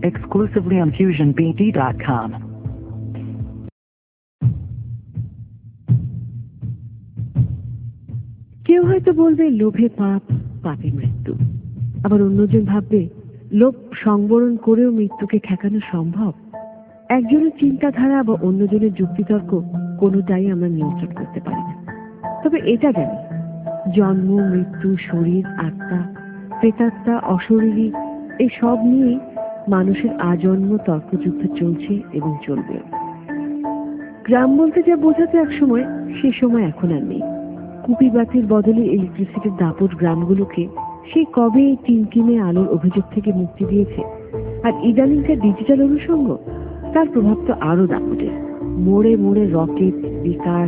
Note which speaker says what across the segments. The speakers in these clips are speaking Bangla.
Speaker 1: exclusively on FusionBD.com.
Speaker 2: কেউ হয়তো বলবে লোভে পাপ, পাপে মৃত্যু। আবার অন্যজন ভাববে লোভ সংবরণ করেও মৃত্যুকে ঠেকানো সম্ভব। একজনের চিন্তাধারা বা অন্যজনের যুক্তিতর্ক কোনোটাই আমরা নিয়ন্ত্রণ করতে পারি না। তবে এটা জানি, জন্ম, মৃত্যু, শরীর, আত্মা, প্রেতাত্মা, অশরীরী, এই সব নিয়েই মানুষের আজন্ম তর্কযুদ্ধ চলছে এবং চলবে। গ্রাম বলতে যা বোঝাতো এক সময়, সে সময় এখন আর নেই। কুপি বাতির বদলে ইলেকট্রিসিটির দাপট গ্রামগুলোকে সেই কবে এই টিমটিমে আলোর অভিযোগ থেকে মুক্তি দিয়েছে। আর ইদানিংকার ডিজিটাল অনুষঙ্গ, তার প্রভাব তো আরো দাপটে। মোড়ে মোড়ে রকেট, বিকাশ,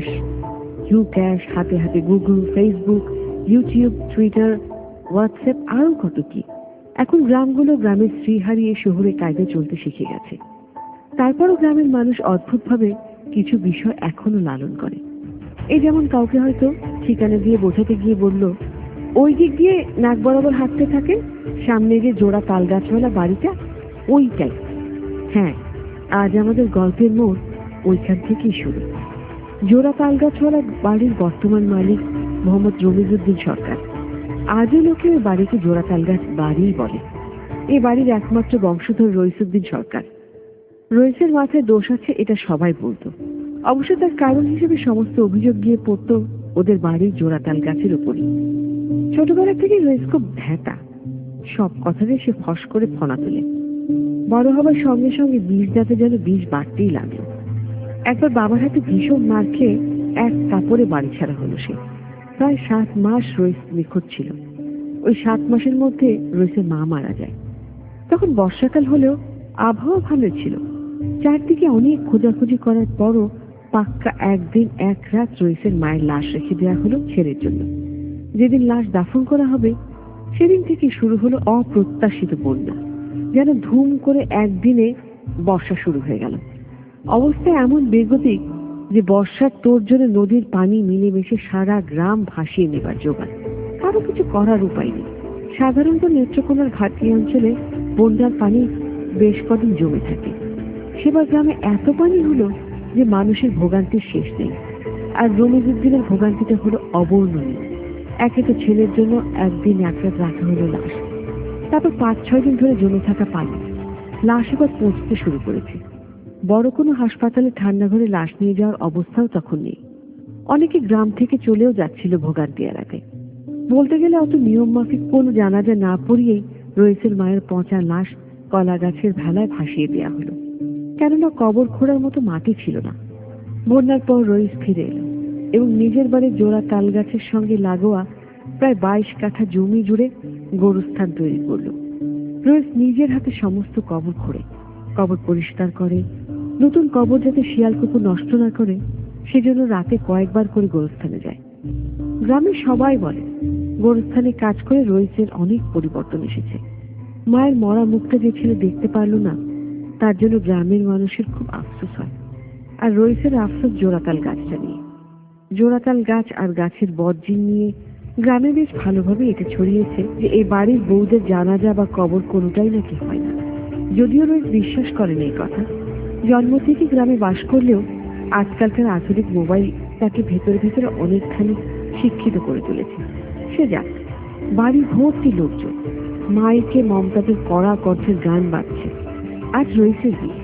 Speaker 2: ইউ ক্যাশ, হাতে হাতে Google, Facebook, YouTube, Twitter, WhatsApp, আরো কত কি। এখন গ্রামগুলো গ্রামের শ্রী হারিয়ে শহরে কায়দায় চলতে শিখে গেছে। তারপরও গ্রামের মানুষ অদ্ভুতভাবে কিছু বিষয় এখনো লালন করে। এই যেমন কাউকে হয়তো ঠিকানা দিয়ে বোঝাতে গিয়ে বলল, ওই দিক দিয়ে নাক বরাবর হাঁটতে থাকে, সামনে যে জোড়া তাল গাছওয়ালা বাড়িটা, ওইটাই। হ্যাঁ, আজ আমাদের গল্পের মোড় ওইখান থেকেই শুরু। জোড়া তাল গাছওয়ালা বাড়ির বর্তমান মালিক মোহাম্মদ রমিজউদ্দিন সরকার। আজও লোকে ওই বাড়িকে জোড়া তাল গাছ বাড়িই বলে। এই বাড়ির একমাত্র বংশধর রইসউদ্দিন সরকার। রইসের মাথায় দোষ আছে, এটা সবাই বলতো। অবশ্য তার কারণ হিসেবে সমস্ত অভিযোগ গিয়ে পড়তো ওদের বাড়ির জোড়াতাল গাছের উপরই। ছোটবেলা থেকে রইস খুব ভ্যাটা, সব কথাতে সে ফস করে ফনা তোলে। বড় হবার সঙ্গে সঙ্গে বীজ দাঁতে যেন বীজ বাড়তেই লাগলো। একবার বাবার হাতে ভীষণ মার খেয়ে এক কাপড়ে বাড়ি ছাড়া হলো সে। প্রায় 7 মাস রইস নিখোঁজ ছিল। ওই 7 মাসের মধ্যে রইসের মা মারা যায়। তখন বর্ষাকাল হলেও আবহাওয়া ভালো ছিল। চারদিকে অনেক খোঁজাখুঁজি করার পরও পাক্কা একদিন এক রাত রইসের মায়ের লাশ রেখে দেওয়া হলো ছেলের জন্য। যেদিন লাশ দাফন করা হবে সেদিন থেকে শুরু হলো অপ্রত্যাশিত বন্যা। যেন ধুম করে একদিনে বর্ষা শুরু হয়ে গেল। অবস্থা এমন বেগতিক যে বর্ষার তোড়জোড়ে নদীর পানি মিলেমিশে সারা গ্রাম ভাসিয়ে নেবার জোগাড়। কারো কিছু করার উপায় নেই। সাধারণত নেত্রকোনার ঘাটি অঞ্চলে বন্যার পানি বেশ কদিন জমে থাকে। সেবার গ্রামে এত পানি হলো যে মানুষের ভোগান্তির শেষ নেই। আর রমিজউদ্দিনের ভোগান্তিটা হলো অবর্ণনীয়। একে তো ছেলের জন্য একদিন এক রাত রাখা হলো লাশ, তারপর 5-6 দিন ধরে জমে থাকা পানি। লাশ এবার পৌঁছতে শুরু করেছে। বড় কোনো হাসপাতালে ঠান্ডা ঘরে লাশ নিয়ে যাওয়ার অবস্থাও তখন নেই। অনেকে গ্রাম থেকে চলেও যাচ্ছিল ভোগান্তি এড়াতে। বলতে গেলে অত নিয়ম মাফিক কোনো জানাজা না পড়িয়েই রইসের মায়ের পচা লাশ কলা গাছের ভেলায় ভাসিয়ে দেওয়া হলো। কেননা কবর খোঁড়ার মতো মাটি ছিল না। বন্যার পর রইস ফিরে এলো এবং নিজের বাড়ির জোড়া তাল গাছের সঙ্গে লাগোয়া প্রায় 22 কাঠা জমি জুড়ে গোরস্থান তৈরি করলো। রইস নিজের হাতে সমস্ত কবর খোঁড়ে, কবর পরিষ্কার করে। নতুন কবর যাতে শিয়াল কুকুর নষ্ট না করে সেজন্য রাতে কয়েকবার করে গোরস্থানে যায়। গ্রামের সবাই বলে গোরস্থানে কাজ করে রইসের অনেক পরিবর্তন এসেছে। মায়ের মরা মুখটা যে ছেলে দেখতে পারলো না, তার জন্য গ্রামের মানুষের খুব আফসোস হয়। আর রইসের আফসোস জোড়াতাল গাছটা নিয়ে। জোড়াতাল গাছ আর গাছের বর্জিন নিয়ে গ্রামে বেশ ভালোভাবে এটা ছড়িয়েছে যে এই বাড়ির বউদের জানাজা বা কবর কোনোটাই নাকি হয় না। যদিও রইস বিশ্বাস করেন এই কথা। জন্ম থেকে গ্রামে বাস করলেও আজকালকার আধুনিক মোবাইল তাকে ভেতরে ভেতরে অনেকখানি শিক্ষিত করে তুলেছে। সে যাক, বাড়ি ভর্তি লোকজন, মাইকে মমতাদের কড়া কণ্ঠের গান বাজছে। আজ রইসের বিয়ে।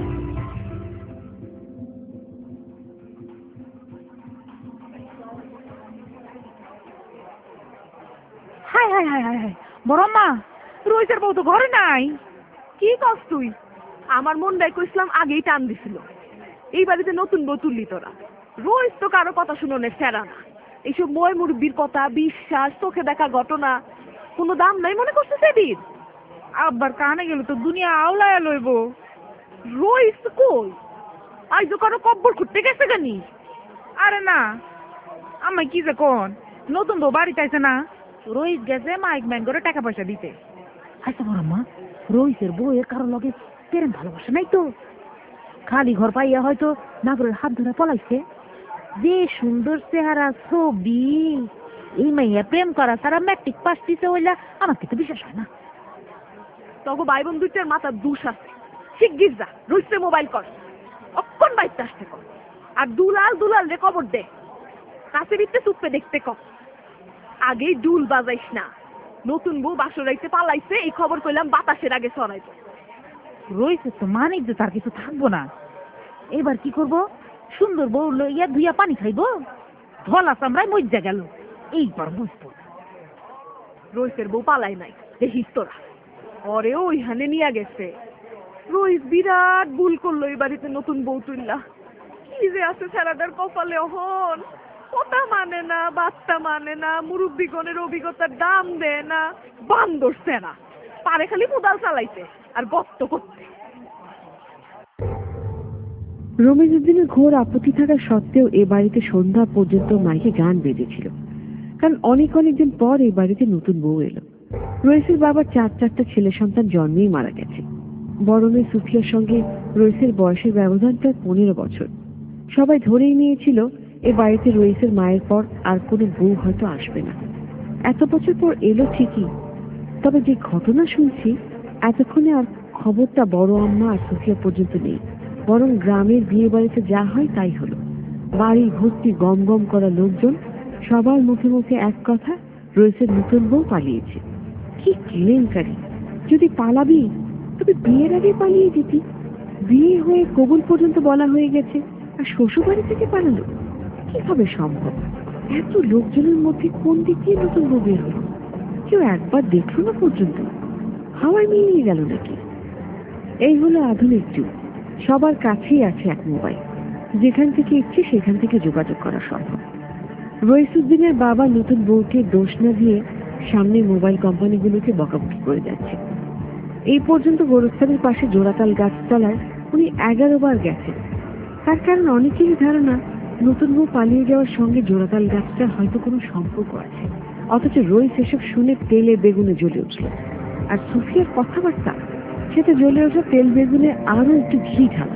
Speaker 3: হাই হাই হাই হাই হাই, বড় মা, রইসের বউ তো ঘরে নাই। কি কস তুই? আমার মনটাই কইছিলাম আগেই টান দিছিল। এই বাড়িতে নতুন বউ তুললি তোরা। রইস তো কারো কথা শুনোনে ফেরা না। এইসব মই মুরব্বির কথা, বিশ্বাস, চোখে দেখা ঘটনা কোনো দাম নাই মনে করছে সেদিন। আব্বার কানে গেল তো দুনিয়া আওলায়া লইব। রইস কই? আজ তো কারো কব্বর খুঁড়তে গেছে কেনি? আরে না, আমায় কি যে কোন, নতুন বউ বাড়িতে আইছে না, রইস গেছে মাইক ম্যান করে টাকা পয়সা দিতে। আচ্ছা বড় মা, রইসের বউয়ের কারো লগে প্রেম ভালোবাসা নাই তো? খালি ঘর পাইয়া হয়তো নাগরের হাত ধরে পলাইছে। যে সুন্দর চেহারা, ছবি, এই মাইয়া প্রেম করা সারা ম্যাট্রিক পাস দিছে হইলা আমার কিন্তু বিশ্বাস হয় না। তখন ভাই বোন দুইটার মাথার দুষ আছে। শিগগির যা, রইসে মোবাইল কর, অক্ষণ বাইতে আসতে কর, আর দুলাল রে খবর দে, কাছে বিতে চুপে দেখতে কর। আগেই ডুল বাজাইস না, নতুন বউ বাসরাইতে পালাইছে এই খবর কইলাম বাতাসের আগে ছড়াইব।
Speaker 4: রইছে তো মানিক যে তার কিছু থাকবো না। এবার কি করব? সুন্দর বউ লইয়া ধুইয়া পানি খাইবো? ধলা চামড়ায় মজ্জা গেল, এইবার বুঝবো।
Speaker 3: রইসের বউ পালাই নাই, দেখিস তোরা। পরেও ওইখানে নিয়ে গেছে। রইস বিরাট ভুল করলো এই বাড়িতে নতুন বউ তুললা। কি যে আছে ছেলেটার কপালে অহন, কথা মানে না, বাচ্চা মানে না, মুরব্বীগণের অভিজ্ঞতার দাম দেয় না, বান্দর সেনা পারে খালি কোদাল চালাইতে আর গর্ত করতে।
Speaker 2: রমেশ উদ্দিনের ঘোর আপত্তি থাকা সত্ত্বেও এ বাড়িতে সন্ধ্যা পর্যন্ত মাইকে গান বেজেছিল, কারণ অনেকদিন পর এই বাড়িতে নতুন বউ এলো। রইসের বাবার চারটা ছেলে সন্তান জন্মেই মারা গেছে। বড় মেয়ে সুফিয়ার সঙ্গে রইসের বয়সের ব্যবধান প্রায় 15 বছর। সবাই ধরেই নিয়েছিল এ বাড়িতে রইসের মায়ের পর আর কোনো বউ হয়তো আসবে না। এত বছর পর এলো ঠিকই, তবে যে ঘটনা শুনছি এতক্ষণে আর খবরটা বড় আম্মা আর সুফিয়া পর্যন্ত নেই, বরং গ্রামের বিয়ে বাড়িতে যা হয় তাই হলো। বাড়ি ভর্তি গম গম করা লোকজন, সবার মুখে মুখে এক কথা, রইসের নতুন বউ পালিয়েছে। কি কেলেঙ্কারি! যদি পালাবি তবে বিয়ের আগে পালিয়ে যেতি। বিয়ে হয়ে কবুল পর্যন্ত বলা হয়ে গেছে, আর শ্বশুর বাড়ি থেকে পালালো? কিভাবে সম্ভব? এত লোকজনের মধ্যে কোন দিক দিয়ে নতুন বউ বের হলো? কেউ একবার দেখলো না পর্যন্ত? হাওয়ায় মিলিয়ে গেল নাকি? এই হলো আধুনিক যুগ। সবার কাছেই আছে এক মোবাইল, যেখান থেকে ইচ্ছে সেখান থেকে যোগাযোগ করা সম্ভব। রইসুদ্দিনের বাবা নতুন বউকে দোষ না দিয়ে সামনে মোবাইল কোম্পানিগুলোকে বকাবকি করে যাচ্ছে। এই পর্যন্ত গোরস্থানের পাশে জোড়াতাল গাছতলায় উনি 11 বার গেছেন। তার কারণ অনেকেরই ধারণা নতুন বউ পালিয়ে যাওয়ার সঙ্গে জোড়াতাল গাছটার হয়তো কোনো সম্পর্ক আছে। অথচ রইস এসব শুনে তেলে বেগুনে জ্বলে উঠল। আর সুফিয়ার কথাবার্তা, সেটা জ্বলে ওঠা তেল বেগুনে আরো একটু ঘি ঢালা।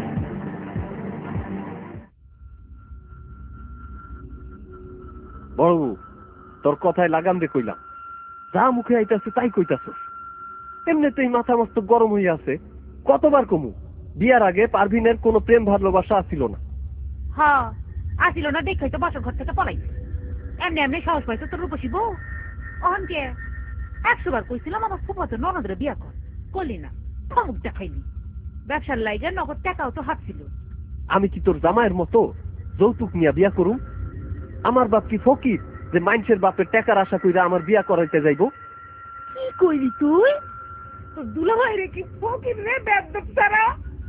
Speaker 5: বড় তোর কথায় লাগাম রে কইলাম, যা মুখে আইতাছে তাই কইতাছস। এমনিতেই মাথা মস্ত গরম হইয়া আছে। কতবার কমু বিয়ার আগে পারভিনের কোনো প্রেম ভালোবাসা আসিল না।
Speaker 4: হ্যাঁ আসিল না, দেখাই তো বাসর ঘর থেকে পলাই। এমনি এমনি সাহস পাইছে তোর রূপসী বউ। অহন কে 100 বার কইছিলাম আমার ফুফাতো ননদের বিয়া কর, করলি না, থমুক দেখাইলি। ব্যবসার লাইগা নগদ টাকাও তো হাত ছিল।
Speaker 5: আমি কি তোর জামাইয়ের মতো যৌতুক নিয়া বিয়া করুম? আমার বাপ কি ফকির যে মানুষের বাপের টাকার আশা কইরা আমার বিয়া করাইতে যাইব?
Speaker 3: কি কইলি তুই? তোর দুলাভাই রে কি ফকির রে, বেদব সারা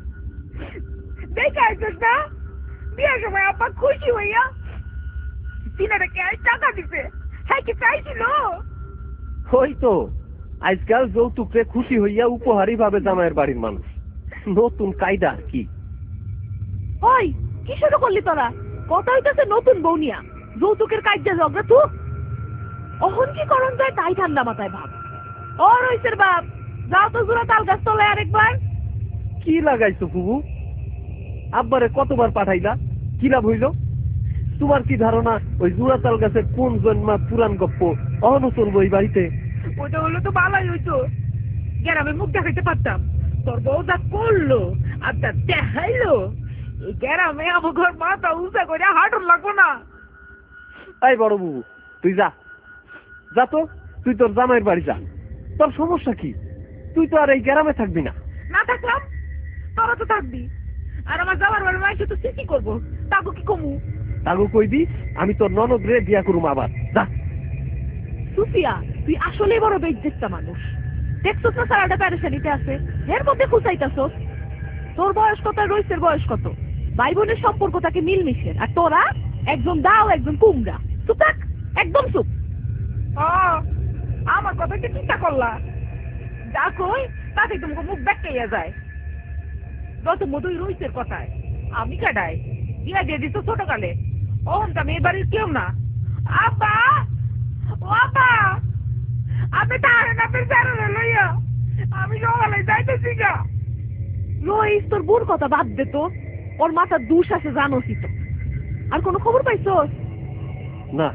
Speaker 3: দেখে আইছিস না? বিয়ার সময় আপা খুশি হইয়া তিনারে কে টাকা দিছে, হ্যাঁ কি চাইছিল?
Speaker 5: ওই তো আজকাল যৌতুকরে খুশি হইয়া উপহারই ভাবে জামাইয়ের বাড়ির মানুষ। নতুন কায়দা আর কি?
Speaker 3: ওই কি শুরু করলি তোরা? কথা হইতেছে নতুন বউ নিয়া, যৌতুকের কাজে ঝগড়া তু। অহন কি করণ যায় তাই ঠান্ডা মাথায় ভাব। ও রইসের বাপ, যাও তো জোড়া তাল গাছ তলায় আরেকবার।
Speaker 5: কি লাগাইছো বুবু? আব্বারে কতবার পাঠাইলা, কি লাভ হইল? তোমার কি ধারণা ওই জোড়া তাল গাছের কোন জন্মা পুরান গপ্প অহনো চলবো এই বাড়িতে?
Speaker 3: ওইটা হলো তো ভালোই হইতো, গ্রামে মুখ দেখাইতে পারতাম। তোর বউ যা করলো আর তা দেখাইলো, এই গ্রামে আমার ঘর মাথা উঁচা করে হাঁটন লাগবো না।
Speaker 5: এই বড় বুবু, তুই যা যা তো, তুই তোর জামাইয়ের বাড়ি যা। তোর সমস্যা কি? তুই তো আর এই গ্রামে থাকবি না।
Speaker 3: না থাকলাম তোরা তো থাকবি, আর আমার যাওয়ার বাড়ি মাইসে তো স্মৃতি করবো, তাকে কি কমু?
Speaker 5: তাগো কইবি আমি তোর ননদ রে বিয়া করুম আবার। যা।
Speaker 3: সুফিয়া, তুই আসলেই বড় বেইজ্জতটা মানুষ। দেখছস না সারাটা প্যারেশানিতে আছে, এর মধ্যে খুঁচাইতাছস। তোর বয়স কত আর রইসের বয়স কত? ভাই বোনের সম্পর্ক তাকে মিলমিশের, আর তোরা একজন দাও একজন কুমড়া। চুপ থাক, একদম চুপ। আমার কথা কি চিন্তা করলা? যা কই তাতে তোমাকে মুখ ব্যাকাইয়া যায়। যত মধুই রইসের কথায় আমি কাটাই বিয়া দিয়ে দিত ছোট কালে, অহন তো আমি এ বাড়ির কেউ না। আব্বা, ও আব্বা, আপনি তাহারেন আপনার চারণে লইয়া আমি সকালে যাইতেছি গা। রইস, তোর বোর কথা বাদ দে তো, ওর মাথার দুষ আছে জানোসই তো। আর কোনো খবর পাইছস?
Speaker 5: না,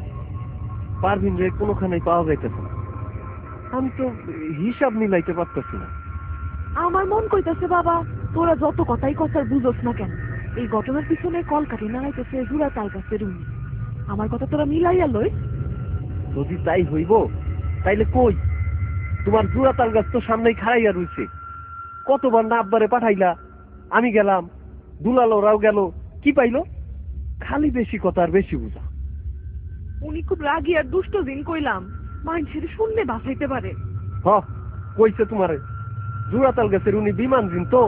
Speaker 5: পারভিন রে কোনোখানেই পাওয়া যাইতেছে না। আমি তো হিসাব মিলাইতে পারতেছি না।
Speaker 3: আমার মন কইতাছে বাবা, তোরা যত কথাই কথার বুঝোস না কেন, এই ঘটনার পিছনে কলকাঠি নাড়াইতেছে জুড়া তাল গাছের উনি। আমার কথা তোরা মিলাইয়া লই।
Speaker 5: যদি তাই হইব তাইলে কই, তোমার জোড়া তাল গাছ তো সামনেই খাড়াইয়া রয়েছে। কতবার না আব্বারে পাঠাইলা, আমি গেলাম, দুলালোরাও গেল, কি পাইলো? খালি বেশি কথা আর বেশি বুঝা।
Speaker 3: উনি খুব রাগি আর দুষ্ট দিন কইলাম, মানুষের শুনলে বাঁচাইতে পারে।
Speaker 5: হ, কইছে তোমারে জোড়া তাল গাছের উনি বিমান দিন তো।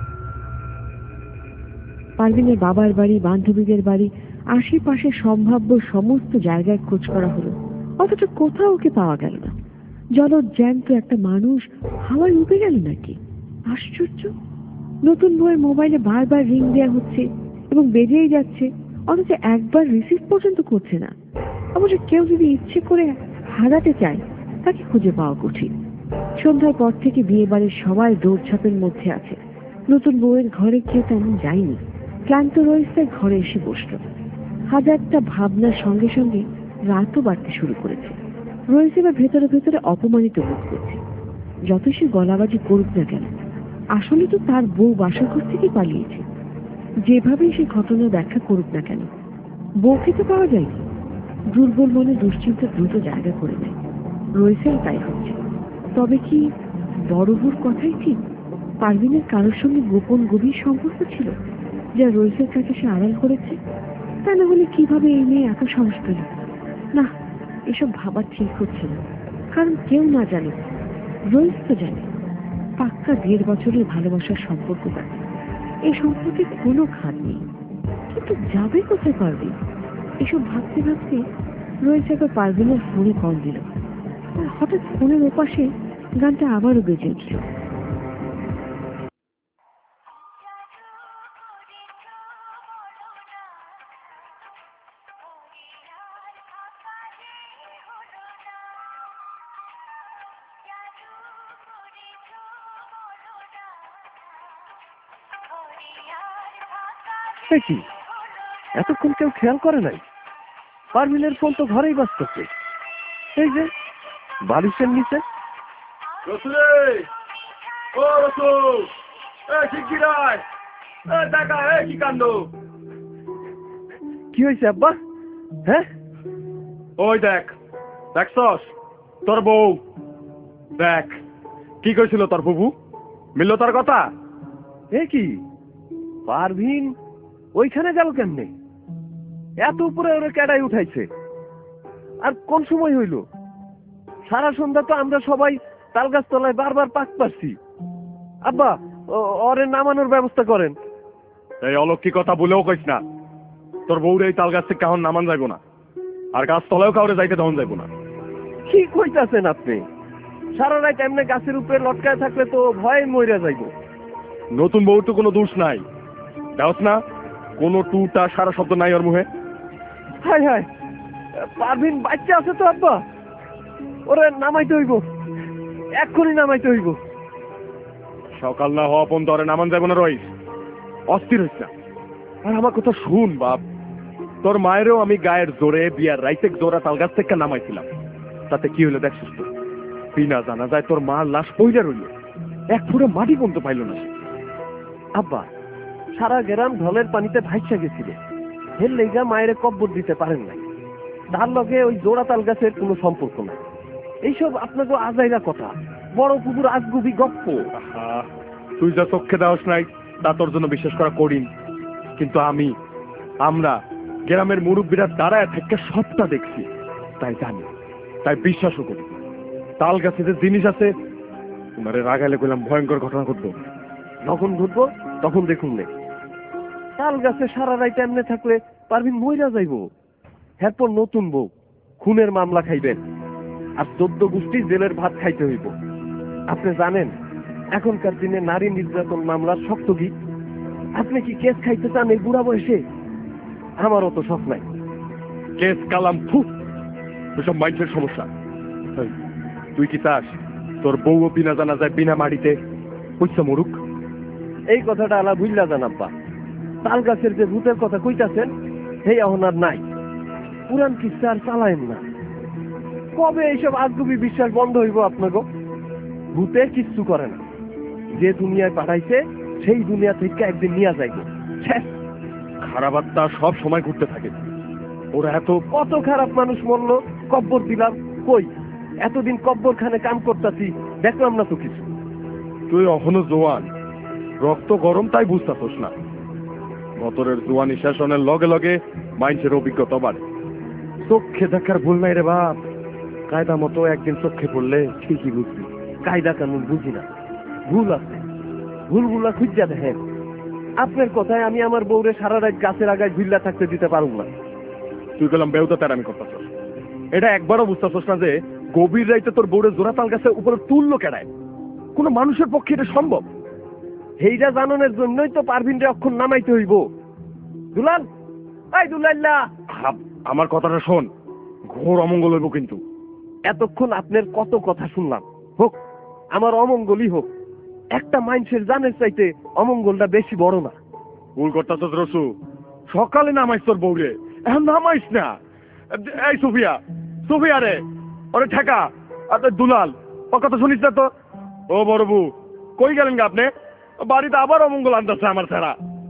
Speaker 2: পারভিনের বাবার বাড়ি, বান্ধবীদের বাড়ি, আশেপাশে সম্ভাব্য সমস্ত জায়গায় খোঁজ করা হলো, অথচ কোথাও ওকে পাওয়া গেল না। জলদ জ্যান্ত একটা মানুষ হাওয়ায় উঠে গেল নাকি? আশ্চর্য! নতুন বউয়ের মোবাইলে বারবার রিং দেওয়া হচ্ছে এবং বেজেই যাচ্ছে, অথচ একবার রিসিভ পর্যন্ত করছে না। অবশ্য কেউ যদি ইচ্ছে করে হারাতে চায় তাকে খুঁজে পাওয়া কঠিন। সন্ধ্যার পর থেকে বিয়ে বাড়ির সবাই দৌড়ঝাঁপের মধ্যে আছে। নতুন বউয়ের ঘরে কেউ তেমন যায়নি। ক্লান্ত রয়েছে ঘরে এসে বসল। হাজারটা ভাবনার সঙ্গে সঙ্গে রাতও বাড়তে শুরু করেছে। রয়েছে বা ভেতরে ভেতরে অপমানিত বোধ করছে। যত সে গলাবাজি করুক না কেন, আসলে তো তার বউ বাসাঘর থেকে পালিয়েছে। যেভাবেই সে ঘটনা ব্যাখ্যা করুক না কেন, বউকে তো পাওয়া যায়নি। দুর্বল মনে দুশ্চিন্তা দ্রুত জায়গা করে নেয়। রয়েছেও তাই হচ্ছে। তবে কি বড় বউর কথাই ঠিক? পারভিনের কারোর সঙ্গে গোপন গভীর সম্পর্ক ছিল, যা রয়েছের কাছে সে আড়াল করেছে? তা না হলে কিভাবে এই মেয়ে এত সাহস পেল? না, এসব ভাবা ঠিক হচ্ছে না। কারণ কেউ না জানে, রয়েছ তো জানে। পাক্কা 1.5 বছরের ভালোবাসার সম্পর্ক তাকে। এই সম্পর্কে কোনো খাদ নেই, কিন্তু যাবে কোথায় পারবে? এসব ভাবতে ভাবতে রয়েছে একবার পারভিনের ফোনে কল দিল। হঠাৎ ফোনের ওপাশে গানটা আবারও বেজে উঠল।
Speaker 5: কি এতক্ষণ কেউ খেয়াল করে নাই? পারভিনের ফোন তো ঘরেই বাজতেছে। এই যে বালিশের নিচে। কি হয়েছে আব্বা? হ্যাঁ,
Speaker 6: ওই দেখ, দেখছস তোর বউ? দেখ কি কইছিল তোর বুবু, মিলল তার কথা?
Speaker 5: এ কি পারভিন ওইখানে গেল কেমনে? এত উপরে ওরা কেডাই উঠাইছে? আর কোন সময় হইল? সারা সন্ধ্যা তো আমরা সবাই তালগাছ তলায় বারবার পাক পাচ্ছি। আব্বা, ওরে নামানোর ব্যবস্থা করেন।
Speaker 6: এই অলক্ষী কথা বলেও কইস না। তোর বউরে এই তাল গাছ থেকে কাহন নামান যাইব না, আর গাছ তলায়ও কাউরে যাইতে দেওয়া যাইব না।
Speaker 5: কি কইতাছেন আপনি? সারা রাত এমনি গাছের উপরে লটকায় থাকলে তো ভয়ে মইরা যাইব।
Speaker 6: নতুন বউর তো কোনো দোষ নাই, দেওস না? কোনো টুটা সারা শব্দ নাই ওর মুখে।
Speaker 5: হাই হাই, পারভিন বাচ্চা আছে তো আব্বা, ওরে নামাইতে হইব, এক্ষুনি নামাইতে হইব।
Speaker 6: সকাল না হওয়া পর্যন্ত ওরে নামান যাইব না রইস, অস্থির হইস না। আর আমার কথা শুন বাপ, তোর মায়েরও আমি গায়ের জোরে বিয়ার রাইতে জোড়া তাল গাছ থেকে নামাইছিলাম। তাতে কি হইলো দেখছিস তো? বিনা জানা যায় তোর মার লাশ পইলা রইল, এক ফুড়ে মাটি পর্যন্ত পাইল না।
Speaker 5: আব্বা, সারা গ্রাম ঢলের পানিতে ভাইসা গেছিল, হের লেগা মায়ের কব্বর দিতে পারেন নাই। তার লগে ওই জোড়া তাল গাছের কোনো সম্পর্ক নাই। এইসব আপনাকে আজাইরা কথা, বড় পুকুর আজগুবি গপ্প।
Speaker 6: তুই যা চোখে দেওয়াস নাই তা তোর জন্য বিশ্বাস করা কঠিন, কিন্তু আমরা গ্রামের মুরব্বীরা দাঁড়ায় থেকে সবটা দেখছি, তাই জানি, তাই বিশ্বাসও করি। তাল গাছে যে জিনিস আছে, তোমারে রাগাইলে কইলাম ভয়ঙ্কর ঘটনা ঘটবো।
Speaker 5: যখন ঘুরবো তখন দেখুন নে। তাল গাছে সারা রাইতে এমনি থাকলে পারভিন মইরা যাইব। এরপর নতুন বউ, খুনের মামলা খাইবেন, আর 14 গোষ্ঠী জেলের ভাত খাইতে হইব। আপনি জানেন এখনকার দিনে নারী নির্যাতন মামলার শক্ত কি? আপনি কি কেস খাইতে চান এই বুড়া বয়সে? আমারও তো শখ নাই।
Speaker 6: কেস কালাম ফুক, ওসব মাইন্ডের সমস্যা। তুই কি চাস তোর বউও বিনা জানা যায় বিনা মাটিতে পয়সা মরুক?
Speaker 5: এই কথাটা আলা বুঝলা জানাব্বা। তাল গাছের যে ভূতের কথা কইতাছেন, সেই এখন আর নাই। পুরান কিস্সা আর চালায়েন না। কবে এইসব আজগুবি বিশ্বাস বন্ধ হইব আপনাকে? ভূতে কিচ্ছু করে না। যে দুনিয়ায় পাঠাইছে সেই দুনিয়া থেকে একদিন নিয়ে যাইব।
Speaker 6: খারাপ আত্মা সব সময় ঘুরতে থাকে। ওরা এত
Speaker 5: কত খারাপ মানুষ মরলো, কব্বর দিলাম, কই এতদিন কব্বরখানে কাম করতেছি দেখলাম না তো কিছু।
Speaker 6: তুই এখনো জোয়ান, রক্ত গরম, তাই বুঝতেছস না। বতরের জোয়ানি শেষনের লগে লগে মাইন্সের অভিজ্ঞতা বাড়ে। চোখে দেখার ভুল নাই রে বাপ, কায়দা মতো একদিন চোখে পড়লে ঠিকই বুঝবি।
Speaker 5: কায়দা কানুন বুঝি না, ভুল আছে, ভুলগুলা খুঁজা দেখেন। আপনার কথায় আমি আমার বউরে সারা রাত গাছের আগায় ঝুল্লা থাকতে দিতে পারব না।
Speaker 6: তুই গেলাম বেউতা তেরামি করতেছস। এটা একবারও বুঝতেছস না যে গভীর রাইতে তোর বউরে জোড়াতাল গাছের উপরে তুললো কেডায়? কোনো মানুষের পক্ষে এটা সম্ভব?
Speaker 5: এইটা জানানোর জন্যই তো পারভিনরে অক্ষণ নামাইতে হইব। দুলাল, এই দুলাল্লা,
Speaker 6: আমার কথাটা শোন, ঘোর অমঙ্গল হইব কিন্তু।
Speaker 5: এতক্ষণ আপনার কত কথা শুনলাম, হোক আমার অমঙ্গলই হোক, একটা মানুষের জানের চাইতে অমঙ্গলটা বেশি বড় না।
Speaker 6: ভুল করতেছস রসু, সকালে নামাইস তোর বউরে, এখন নামাইস না। এই সুফিয়া, সুফিয়া রে, ওরে ঠেকা। আর দুলাল, ও কথা শুনিস না তো? ও বড় বউ, কই গেলেন গা আপনি? বাড়িতে আবার অমঙ্গল আনতেছে আমার ছাড়া।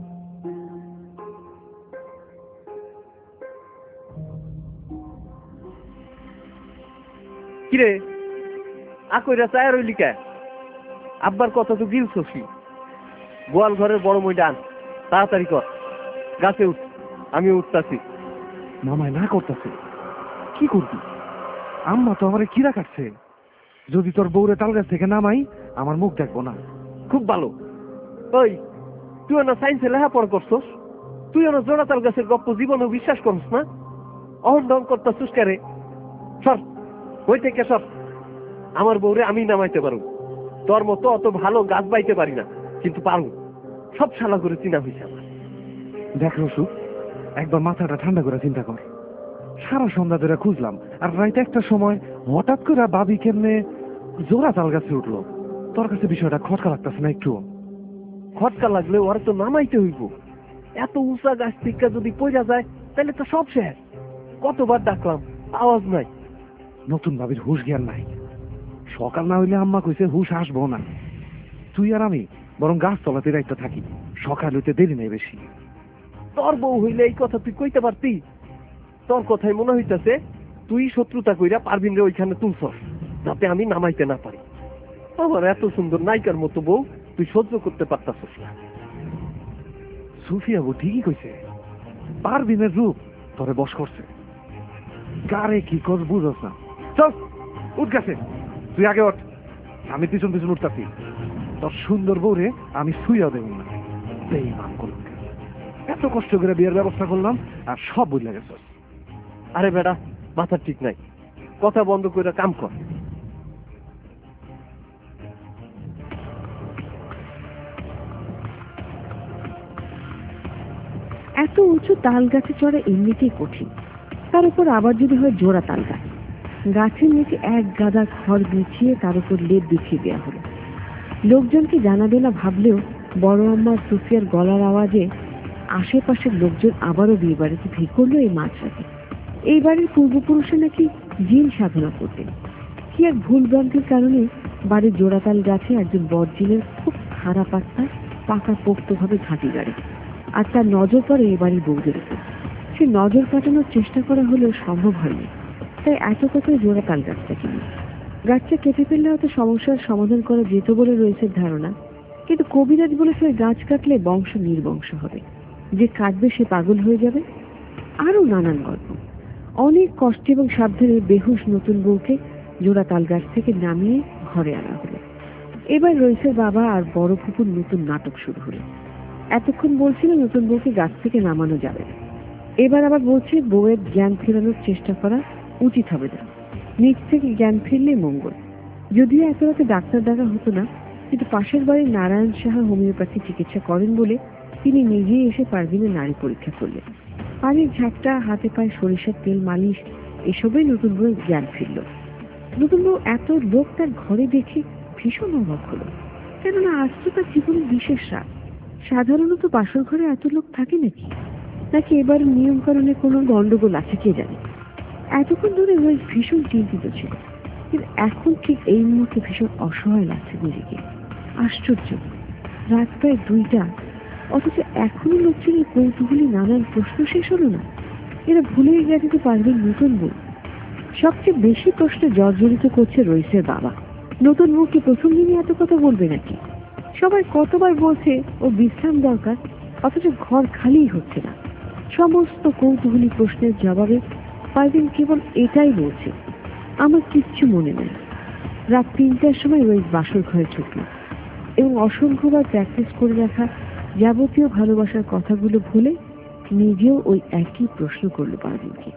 Speaker 5: কিরে আকইরা চায় রইলি কে? আব্বার কথা তো গিল শশী, গোয়াল ঘরের বড় মই ডান, তাড়াতাড়ি কর, গাছে উঠ, আমি উঠতাছি।
Speaker 7: মামায় না করতেছে, কি করবি? আম্মা তো আমারে কিরা কাটছে, যদি তোর বউরে তাল গাছ থেকে নামাই আমার মুখ দেখবো না।
Speaker 5: খুব ভালো। ওই তুই না সায়েন্সে লেখাপড়া করছস, তুই না জোড়া তাল গাছের গপ্প জীবনে বিশ্বাস করস না? অহন দহন করতেছিস কারে? সর ওই থেকে সর, আমার বউরে আমি নামাইতে পারব। তোর মতো অত ভালো গাছ বাইতে পারি না, কিন্তু পারব। সব শালা করে চিনা হয়েছে আমার।
Speaker 7: দেখ রসু, একবার মাথাটা ঠান্ডা করে চিন্তা কর। সারা সন্ধ্যা ধরে খুঁজলাম, আর রাইতে একটা সময় হঠাৎ করে বাবি কেমনে জোড়া তাল গাছে উঠলো। তোর কাছে বিষয়টা খটকা লাগতেছে না একটু?
Speaker 5: খটকা লাগলে ওরা তো নামাইতে হইব। এত উঁচা গাছ থেকে যদি পড়া যায় তাহলে তো সব শেষ। কতবার ডাকলাম, আওয়াজ নাই।
Speaker 7: নতুন ভাবির হুশ জ্ঞান নাই। সকাল না হইলে আম্মা কইছে হুশ আসবো না। তুই আর আমি বরং গাছ তলাতে রাইতে থাকি, সকাল হইতে দেরি নেই বেশি।
Speaker 5: তোর বউ হইলে এই কথা তুই কইতে পারতি? তোর কথাই মনে হইতাছে তুই শত্রুতা কইরা পারভিনরে ওইখানে তুলছস যাতে আমি নামাইতে না পারি। আমার এত সুন্দর নায়িকার মতো বউ তুই সহ্য করতে পারতাছস না।
Speaker 7: সুফিয়া বউ ঠিকই কইছে, পারভিনের রূপ তোরে বশ করছে। কারে কি কর বুঝস না। চল উঠ গেছে, তুই আগে ওঠ, আমি পিছন পিছন উঠতাছি। তোর সুন্দর বউরে আমি শুইয়া দেব না। বেঈমান করলাম, এত কষ্ট করে বিয়ের ব্যবস্থা করলাম আর সব বুঝলে গেছস।
Speaker 5: আরে বেটা, মাথা ঠিক নাই, কথা বন্ধ করে কাম কর।
Speaker 2: এত উঁচু তাল গাছে চড়া এমনিতেই কঠিন, তার উপর আবার যদি হয় জোড়া তাল গাছ। গাছের নিচে এক গাদা খড় বিছিয়ে তার উপর লেপ বিছিয়ে দেওয়া হলো। লোকজনকে জানাবে না ভাবলেও বড় আম্মার সুফিয়ার গলার আওয়াজে আশেপাশের লোকজন আবারও বিয়ে বাড়িতে ভিড় করলো এই মাঝরাতে। এই বাড়ির পূর্বপুরুষে নাকি জিন সাধনা করতেন। কি এক ভুল ভ্রান্তির কারণে বাড়ির জোড়াতাল গাছে একজন বড়জিনের খুব খারাপ আত্মার পাকা পোক্তভাবে ঘাঁটি গাড়ে, আর তার নজর পড়ে এই বাড়ির বউদের উপর। সে নজর কাটানোর চেষ্টা করা হলেও সম্ভব হয়নি, তাই এত কথায় জোড়াতাল গাছটা কিনে। গাছটা কেটে ফেললে হয়তো সমস্যার সমাধান করা যেত বলে রয়েছে ধারণা, কিন্তু কবিরাজ বলেছে গাছ কাটলে বংশ নির্বংশ হবে, যে কাটবে সে পাগল হয়ে যাবে। আরো নানান গল্প। অনেক কষ্টে এবং সাবধানে বেহুশ নতুন বউকে জোড়া তাল গাছ থেকে নামিয়ে ঘরে আনা হলো। এবার রইসের বাবা আর বড় ফুপুর নতুন নাটক শুরু হলো। এতক্ষণ বলছিল নতুন বউকে গাছ থেকে নামানো যাবে না, এবার আবার বলছে বউয়ের জ্ঞান ফেরানোর চেষ্টা করা উচিত হবে না, নিজ থেকে জ্ঞান ফিরলে মঙ্গল। যদিও এত রাতে ডাক্তার ডাকা হতো না, কিন্তু পাশের বাড়ির নারায়ণ সাহা হোমিওপ্যাথি চিকিৎসা করেন বলে তিনি নিজেই এসে পারভিনের নারী পরীক্ষা করলেন। পানির ঝাপটা, হাতে পায়ে সরিষার তেল মালিশ, এসবেই নতুন বউয়ের জ্ঞান ফিরল। নতুন বউ এত লোক তার ঘরে দেখে ভীষণ অবাক হলো, কেননা আজ তো তার জীবনের বিশেষ রাত। সাধারণত বাসর ঘরে এত লোক থাকে নাকি এবার নিয়ম কারণে কোনো গন্ডগোল আছে কে জানে। এতক্ষণ ধরে রোজ ভীষণ চিন্তিত ছিল, কিন্তু এখন ঠিক এই মুহূর্তে ভীষণ অসহায় লাগছে নিজেকে। আশ্চর্য, রাত প্রায় 2টা, অথচ এখনো লোকজনের কৌতূহলী নানান প্রশ্ন শেষ হলো না। এরা ভুলেই গেছে তো পারবেন নতুন বউ। সবচেয়ে বেশি প্রশ্নে জর্জরিত করছে রইসের বাবা। নতুন বউকে প্রথম দিনে এত কথা বলবে নাকি? সবাই কতবার বলছে ও বিশ্রাম দরকার, অথচ ঘর খালিই হচ্ছে না। সমস্ত কৌতূহলী প্রশ্নের জবাবে পারভিন কেবল এটাই বলছে, আমার কিচ্ছু মনে নেই। রাত 3টার সময় রইস বাসর ঘরে ঢুকল এবং অসংখ্যবার প্র্যাকটিস করে রাখা যাবতীয় ভালোবাসার কথাগুলো ভুলে নিজেও ওই একই প্রশ্ন করলো পারভিনকে।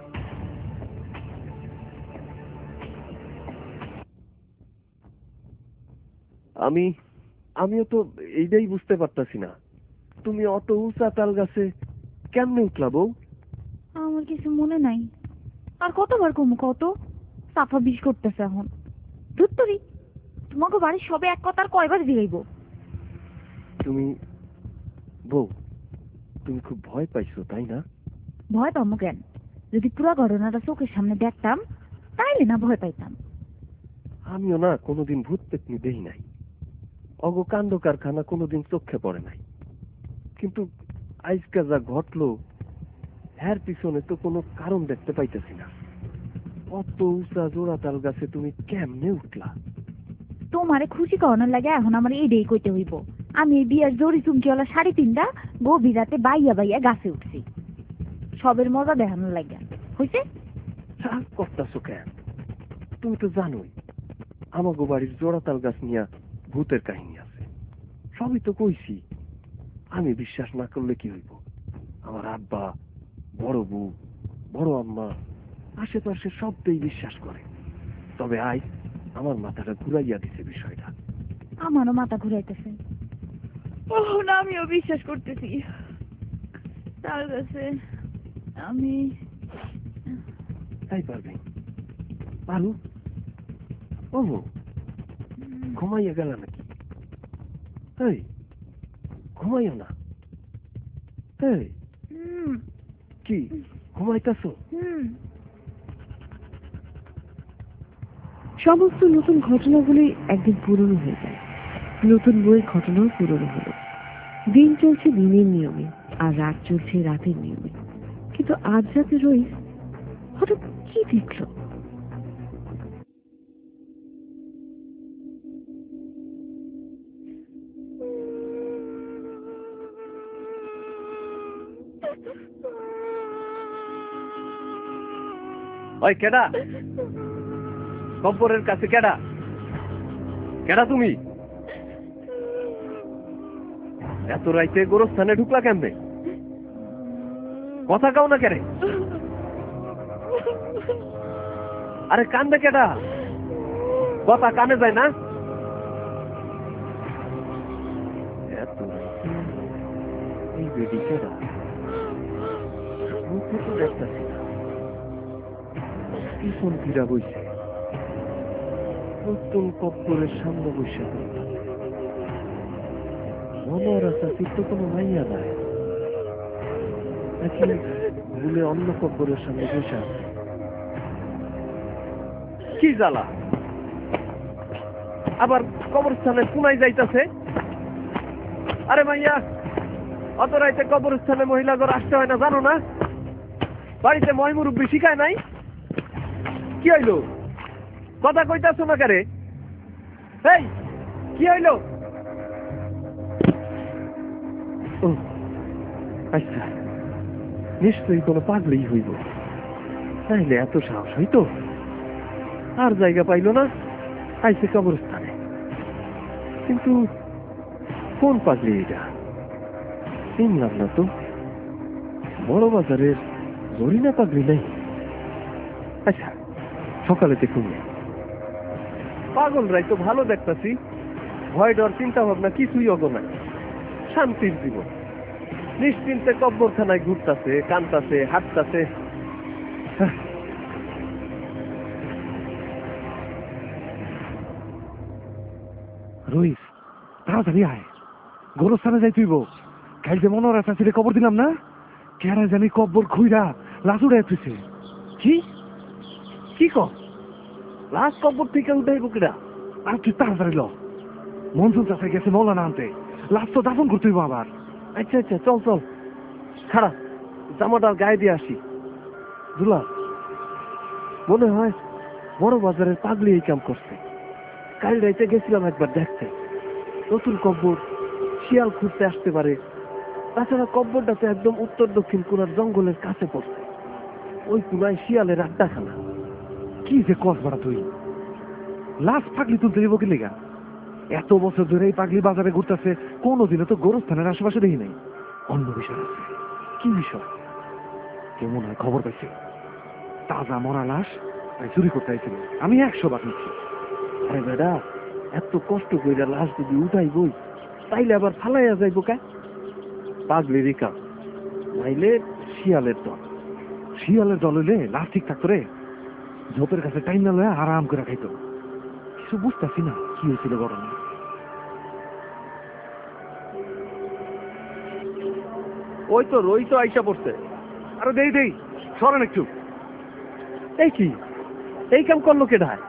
Speaker 5: আমিও তো এইটাই বুঝতে পারতাছি না, তুমি অত উঁচা তাল গাছে কেমনে উঠলা বউ?
Speaker 3: আমার কিছু মনে নাই। আর কতবার কমু কত সাফা বিষ করতেছে এখন। ধুত্তরি, তোমাকে বাড়ির সবে এক কথা আর কয়বার জিগাইব?
Speaker 5: তুমি বউ, তুমি খুব ভয় পাইছো তাই না?
Speaker 3: ভয় পাবো কেন? যদি পুরো ঘটনাটা চোখের সামনে দেখতাম তাইলে না ভয় পাইতাম।
Speaker 5: আমিও না কোনোদিন ভূত পেতনি দেই নাই, অগ কাণ্ড কারখানা কোনোদিন চোখে পড়ে নাই, কিন্তু আজকে যা ঘটলো এর পিছনে তো কোনো কারণ দেখতে পাইতেছি না। অত উঁচা জোড়া তাল গাছে তুমি কেমনে উঠলা?
Speaker 3: তোমারে খুশি করানোর লাগে এখন আমার এইটাই কইতে হইব। আমি এই বিয়ার জড়ি চুমকিওয়ালা 3:30 গভীর রাতে বাইয়া বাইয়া গাছে উঠছি, সবের মজা দেখানোর লাগে। হইছে?
Speaker 5: রাগ করতাছো কেন? তুমি তো জানোই আমাগো বাড়ির জোড়া তাল গাছ নিয়ে ভূতের কাহিনী আছে। সবই তো কইছি। আমি বিশ্বাস না করলে কি হইব? আমার আব্বা, বড় বউ, বড় আম্মা, আশেপাশে সবটাই বিশ্বাস করে। তবে আজ আমার মাথাটা ঘুরাইয়া দিছে বিষয়টা।
Speaker 3: আমারও মাথা ঘুরাইতেছে। ওহ না, আমিও বিশ্বাস করতেছি তার কাছে। আমি
Speaker 5: তাই পারবে পারু? ও ঘুমাইয়া গেল নাকি? এই ঘুমাইও না। এই কি ঘুমাইতেছো?
Speaker 2: সমস্ত নতুন ঘটনাগুলি একদিন পুরনো হয়ে যায়। নতুন বইয়ের ঘটনাও পুরনো হলো। দিন চলছে দিনের নিয়মে, আর রাত চলছে রাতের নিয়মে। কিন্তু আজ রাতে রইস হঠাৎ কি দেখল?
Speaker 5: ওই কেডা? কব্বরের কাছে কেডা? কেডা তুমি? এত রাইতে গোরস্থানে ঢুকলা কেমনে? কথা কাও না কেরে? আরে কান্দে কেডা? কথা কানে যায় না? এত রাইতে এই বেডি কেডা? মুখে তো দেখতাছি না। পিছন ফিরা বইছে, নতুন কব্বরের সামনে বসে মনের আশাচির তো কোনো মাইয়া নাই নাকি? ভুলে অন্য কব্বরের সামনে বসে আছে। কি জ্বালা! আবার কবরস্থানের কোনায় যাইতাছে। আরে মাইয়া, অত রাইতে কবরস্থানে মহিলা ঘর আসতে হয় না জানো না? বাড়িতে ময় মুরব্বি শিখায় নাই? কি হইলো? কথা কইতাছো না কারে? এই কি হইলো? আচ্ছা, নিশ্চয়ই কোনো পাগলই হইব, তাইলে এত সাহস হইতো? আর জায়গা পাইল না, আইসে কবরস্থানে। কিন্তু কোন পাগলি এটা? চিনলাম না তো। বড় বাজারের জরিনা পাগলি নাই? আচ্ছা, সকালে দেখুন। পাগলরাই তো ভালো দেখতাছি, ভয় ডর চিন্তা ভাবনা কিছুই অগনায়, শান্তির জীবন। নিশ্চিন্তে কব্বরখানায় ঘুরতাছে, কানতাছে, হাঁটতাছে।
Speaker 7: রইস, তাড়াতাড়ি আয়, গোরস্থানে যাই তুইব। কাল যে মনোর আশা ছিল কবর দিলাম না, কেরা জানি কব্বর খুইরা লাচুড়ে তুইছে।
Speaker 5: কি কি কর? লাশ কব্বর থেকে উঠাইব কিনা?
Speaker 7: আর তুই তাড়াতাড়ি ল। মনসুর চাষে গেছে মৌলানা আনতে, লাশ তো দাফন করতে হইব আবার।
Speaker 5: আচ্ছা আচ্ছা, চল চল, খারাপ জামাটার গায়ে দিয়ে আসি। দুলা, মনে হয় বড় বাজারের পাগলি এই কাম করছে। কাল রাইতে গেছিলাম একবার দেখতে, নতুন কব্বর, শিয়াল খুঁজতে আসতে পারে। তাছাড়া কব্বরটা তো একদম উত্তর দক্ষিণ কোণার জঙ্গলের কাছে পড়ছে, ওই কোনায় শিয়ালের আড্ডাখানা।
Speaker 7: কি যে কস বাড়া তুই, লাশ পাগলি তুলতে দিব কি লেগা? এত বছর ধরে এই পাগলি বাজারে ঘুরতেছে, কোনোদিনও তো গোরস্থানের আশেপাশে দেখি নাই। অন্য বিষয় আছে।
Speaker 5: কি বিষয়?
Speaker 7: কেউ মনে হয় খবর পাইছে, তাজা মরা লাশ তাই চুরি করতে আইছিল। আমি 100 বার নিচ্ছি।
Speaker 5: আরে বেটা, এত কষ্ট কইরা লাশ যদি উঠাই বই, তাইলে আবার ফালাইয়া যাইব কা? পাগলি রিকা নাইলে শিয়ালের দল।
Speaker 7: শিয়ালের দল হইলে লাশ ঠিক থাকতো রে, ঝোপের কাছে টাইম না লয়ে আরাম করে খাইতো। কিছু বুঝতেছি না কি হয়েছিল ঘটনা।
Speaker 5: ওই তো রই তো আইসা পড়ছে।
Speaker 7: আরে দেই দেই, সরেন একটু।
Speaker 5: এই কি, এই কাম করলো কেডায়?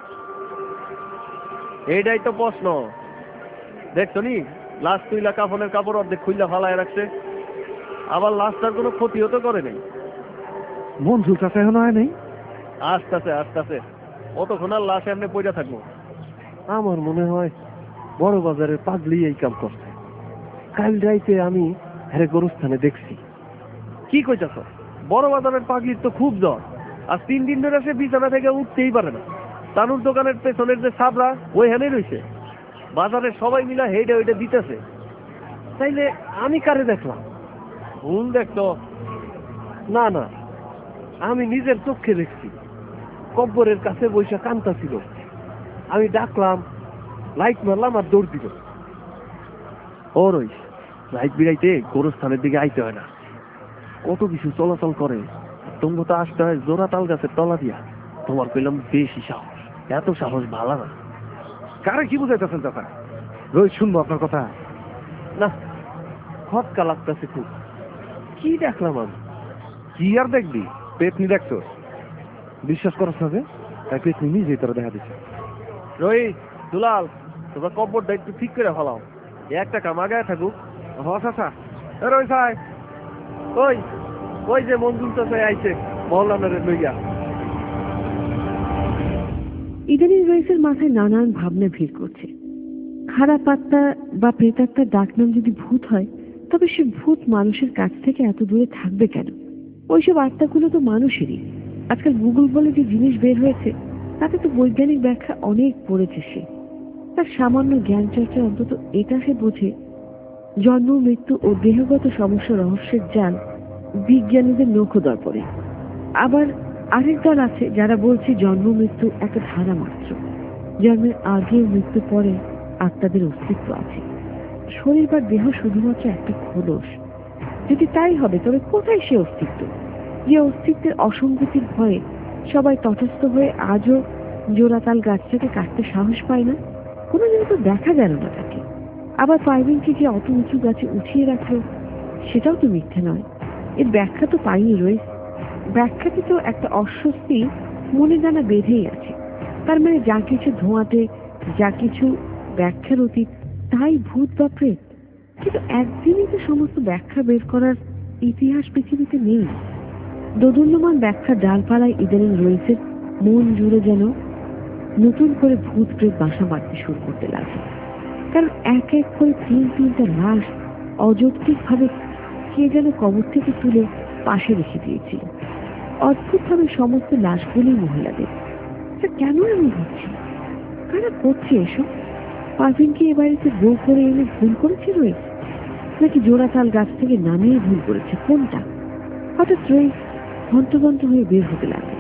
Speaker 5: এইটাই তো প্রশ্ন। দেখছো নি, লাশ তুইলা কাফনের কাপড় অর্ধেক খুইলা ফালায় রাখছে, আবার লাশটার কোনো ক্ষতিও তো করে নেই।
Speaker 7: মনসুর চাষে এখনো হয় নাই?
Speaker 5: আস্তে আস্তে অতক্ষণ আর লাশ এমনি পয়সা থাকবো। আমার মনে হয় বড় বাজারের পাগলি এই কাম করছে। কাল রাইতে আমি হ্যারে গরুস্থানে দেখছি। কি কইতাছ? বড় বাজারের পাগলির তো খুব জ্বর, আর 3 দিন ধরে সে বিছানা থেকে উঠতেই পারে না। তানুর দোকানের পেছনের যে সাবরা ওই হেনে রয়েছে, বাজারের সবাই মিলা হেডে ওইটা দিতেছে। তাইলে আমি কারে দেখলাম? ভুল দেখতো? না না, আমি নিজের চোখে দেখছি। কব্বরের কাছে বৈশা কান্তা ছিল, আমি ডাকলাম, লাইট মারলাম আর দৌড় দিল। ওর ওই লাইট বিড়াইতে গোরস্থানের দিকে আইতে হয় না, কত কিছু চলাচল করে। তোমার তো আসতে হয় জোড়া তাল গাছের তলা দিয়া। তোমার পেলাম বেশি সাহস, এত সাহস ভালো না।
Speaker 7: কারে কি বুঝাইতেছেন চাচা? রোজ শুনবো আপনার কথা।
Speaker 5: না, খটকা লাগতেছে খুব। কি দেখলাম আমি?
Speaker 7: কি আর দেখবি, পেতনি দেখছো? বিশ্বাস করছ না যে, তাই পেতনি নিজেই তোরা দেখা দিচ্ছে।
Speaker 5: রই, দুলাল, তোমরা কব্বরটা একটু ঠিক করে ফেলাও, একটা কাম আগায় থাকুক।
Speaker 7: হ চাচা, রোজ ভাই।
Speaker 5: ওই ওই যে মঞ্জুর চাচা আইছে মহল্লানের লইয়া।
Speaker 2: ইদানিং রইসের মাথায় নানান ভাবনা ভিড় করছে। খারাপ আত্মা বা প্রেতাত্মার ডাকনাম যদি ভূত হয়, তবে সে ভূত মানুষের কাছ থেকে এত দূরে থাকবে কেন? ওইসব আত্মাগুলো তো মানুষেরই। আজকাল গুগল বলে যে জিনিস বের হয়েছে, তাতে তো বৈজ্ঞানিক ব্যাখ্যা অনেক পড়েছে সে। তার সামান্য জ্ঞান চর্চা অন্তত এটা সে বোঝে, জন্ম মৃত্যু ও দেহগত সমস্যা রহস্যের জাল বিজ্ঞানীদের নৌকো দর্পণে। আবার আরেক দল আছে যারা বলছে জন্ম মৃত্যু একটা ধারা মাত্র, জন্মের আগে ও মৃত্যু পরে আত্মাদের অস্তিত্ব আছে। শরীর বা দেহ শুধুমাত্র একটা খোলস। যদি তাই হবে তবে কোথায় সে অস্তিত্ব, যে অস্তিত্বের অসঙ্গতির ভয়ে সবাই তটস্থ হয়ে আজও জোড়াতাল গাছটাকে কাটতে সাহস পায় না? কোনোদিন তো দেখা গেল না তাকে। আবার পারভিনকে যে অত উঁচু গাছে উঠিয়ে রাখলো, সেটাও তো মিথ্যে নয়। এর ব্যাখ্যা তো পাইনি রইস। ব্যাখ্যাতে তো একটা অস্বস্তি মনে জানা বেঁধেই আছে। তার মানে যা কিছু ধোঁয়াতে, যা কিছু ব্যাখ্যার অতীত, তাই ভূত বা প্রেত। কিন্তু একদিনই তো সমস্ত ব্যাখ্যা বের করার ইতিহাস পৃথিবীতে নেই। দোদুল্যমান ব্যাখ্যা ডালপালায় ইদানিং রয়েছে, মন জুড়ে যেন নতুন করে ভূত প্রেত বাসা বাঁধতে শুরু করতে লাগে। কারণ এক এক করে 3-3টা লাশ অযৌক্তিকভাবে কে যেন কবর থেকে তুলে পাশে রেখে দিয়েছিল। অদ্ভুতভাবে সমস্ত লাশগুলি মহিলাদের। কেন এমন হচ্ছে? কারা করছে এসব? পারভিনকে এ বাড়িতে বউ করে এনে ভুল করেছে রয়েছে, নাকি জোড়াতাল গাছ থেকে নামিয়ে ভুল করেছে? কোনটা? হঠাৎ রয়েস হন্তদন্ত হয়ে বের হতে লাগে।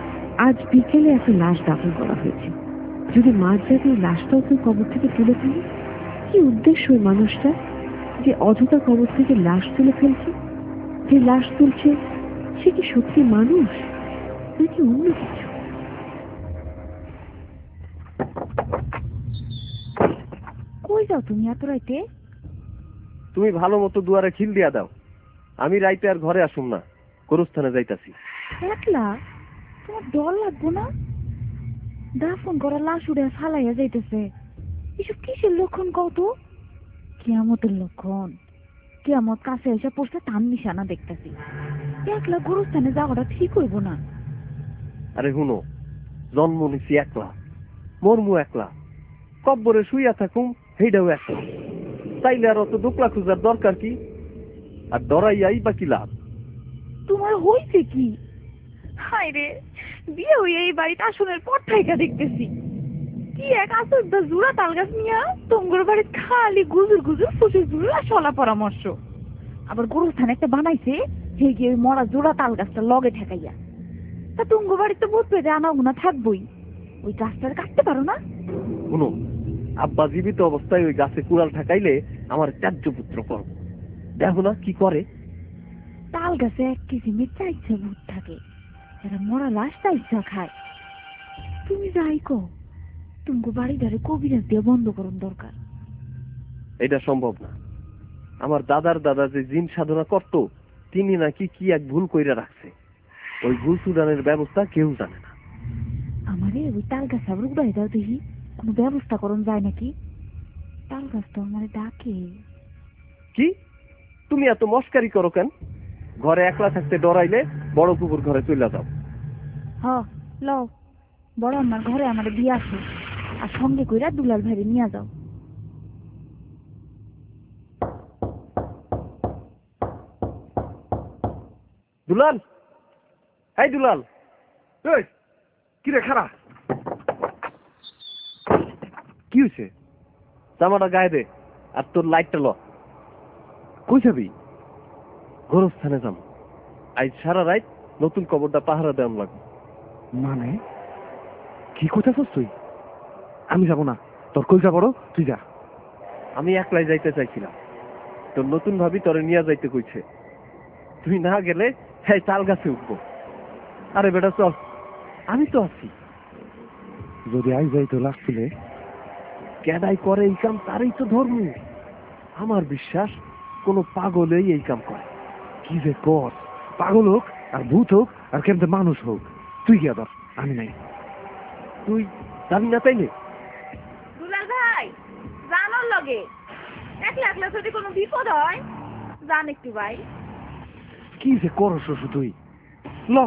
Speaker 2: আজ বিকেলে একটা লাশ দাফন করা হয়েছে। যদি মাঝ রাতে লাশটাও কেউ কবর থেকে তুলে ফেলে, কি উদ্দেশ্য ওই মানুষটা যে অযথা কবর থেকে লাশ তুলে ফেলছে? যে লাশ তুলছে সে কি সত্যি মানুষ নাকি অন্য কিছু?
Speaker 4: কই যাও তুমি এত রাইতে?
Speaker 5: তুমি ভালো মতো দুয়ারে খিল দিয়া দাও, আমি রাইতে আর ঘরে আসুম না, গোরস্থানে যাইতাছি।
Speaker 4: একলা? তোমার ডর লাগবো না? দাফন করা লাশ উড়ে ফালাইয়া যাইতেছে, এসব কিসের লক্ষণ কত? কিয়ামতের লক্ষণ। কিয়ামত কাছে এসে পড়ছে, তার নিশানা দেখতেছি। একলা গুরুস্থানে যাওয়াটা ঠিক হইব না।
Speaker 5: আরে হুনো, জন্ম নিছি একলা, মরমু একলা, কব্বরে শুইয়া থাকুম সেইটাও একলা। তাইলে আর অত দোকলা খুঁজার দরকার কি? আর ডরাইয়াই বা কি লাভ?
Speaker 4: তোমার হইছে কি? হায় রে, বিয়ে হইয়া এই বাড়িতে আসনের পর থেকে দেখতেছি কি এক আসর জোড়া তাল গাছ নিয়া তোমার বাড়ির খালি গুজুর গুজুর ফুসুর ফুসুর আর সলা পরামর্শ। আবার গরুস্থানে একটা বানাইছে, হে গিয়ে ওই মরা জোড়া তাল গাছটা লগে ঠেকাইয়া। তা তুঙ্গ বাড়িতে বোধ পেতে আনা গুনা থাকবই, ওই গাছটার কাটতে পারো না?
Speaker 5: শুনো, আব্বা জীবিত অবস্থায় ওই গাছে কুড়াল ঠেকাইলে আমার ত্যায্য পুত্র করব। দেখো না কি করে।
Speaker 4: তাল গাছে এক কিসিমের চাইছে ভূত থাকে, এরা মরা লাশ চাইছা খায়। তুমি যাই কো, তুমগো বাড়ি ধারে কবিরাজ দিয়ে বন্ধ করুন দরকার।
Speaker 5: এটা সম্ভব না। আমার দাদার দাদা যে জিন সাধনা করত, তিনি নাকি কি এক ভুল কইরা রাখছে। ওই ভুল সুদানের ব্যবস্থা কেউ জানে না।
Speaker 4: আমারে ওই তাল গাছ আবার উড়াই দাও দেখি, কোনো ব্যবস্থা করুন যায় নাকি। তাল গাছ তো আমারে ডাকে।
Speaker 5: কি তুমি এত মস্কারি করো কেন? ঘরে একলা থাকতে ডরাইলে বড় কুকুর ঘরে চলে যাও।
Speaker 4: হ লও, বড় আমার ঘরে আমারে দিয়ে আসো, আর সঙ্গে কইরা দুলাল ভাইরে নিয়ে যাও।
Speaker 5: দুলাল, এই দুলাল,
Speaker 7: এই কি রে খারা, কি হয়েছে?
Speaker 5: জামাটা গায়ে দে আর তোর লাইটটা ল।
Speaker 7: কই যাবি?
Speaker 5: গোরস্থানে যাম। আজ সারা রাত নতুন কবরটা পাহারা দেওয়ান লাগবে।
Speaker 7: মানে কি করতেছস তুই? আমি যাব না, তোর কই যা বড়, তুই যা।
Speaker 5: আমি একলাই যাইতে চাইছিলাম, তোর নতুন ভাবি তোরে নিয়ে যাইতে কইছে। তুই না গেলে হ্যাঁ তাল গাছে উঠবো। আরে বেটা চল, আমি তো আছি।
Speaker 7: যদি আই যাই তো লাগছিলে।
Speaker 5: কেডাই করে এই কাম তারই তো ধর্ম। আমার বিশ্বাস কোনো পাগলেই এই কাম করে।
Speaker 7: কি যে কর, পাগল হোক আর ভূত হোক আর কেমতে মানুষ হোক, তুই কি আবার, আমি নাই।
Speaker 5: তুই জানি না তাইলে?
Speaker 3: দুলাল ভাই জানোর লগে একলা একলা যদি কোনো বিপদ হয় জান একটু ভাই।
Speaker 7: কি যে করো শশু তুই, ল।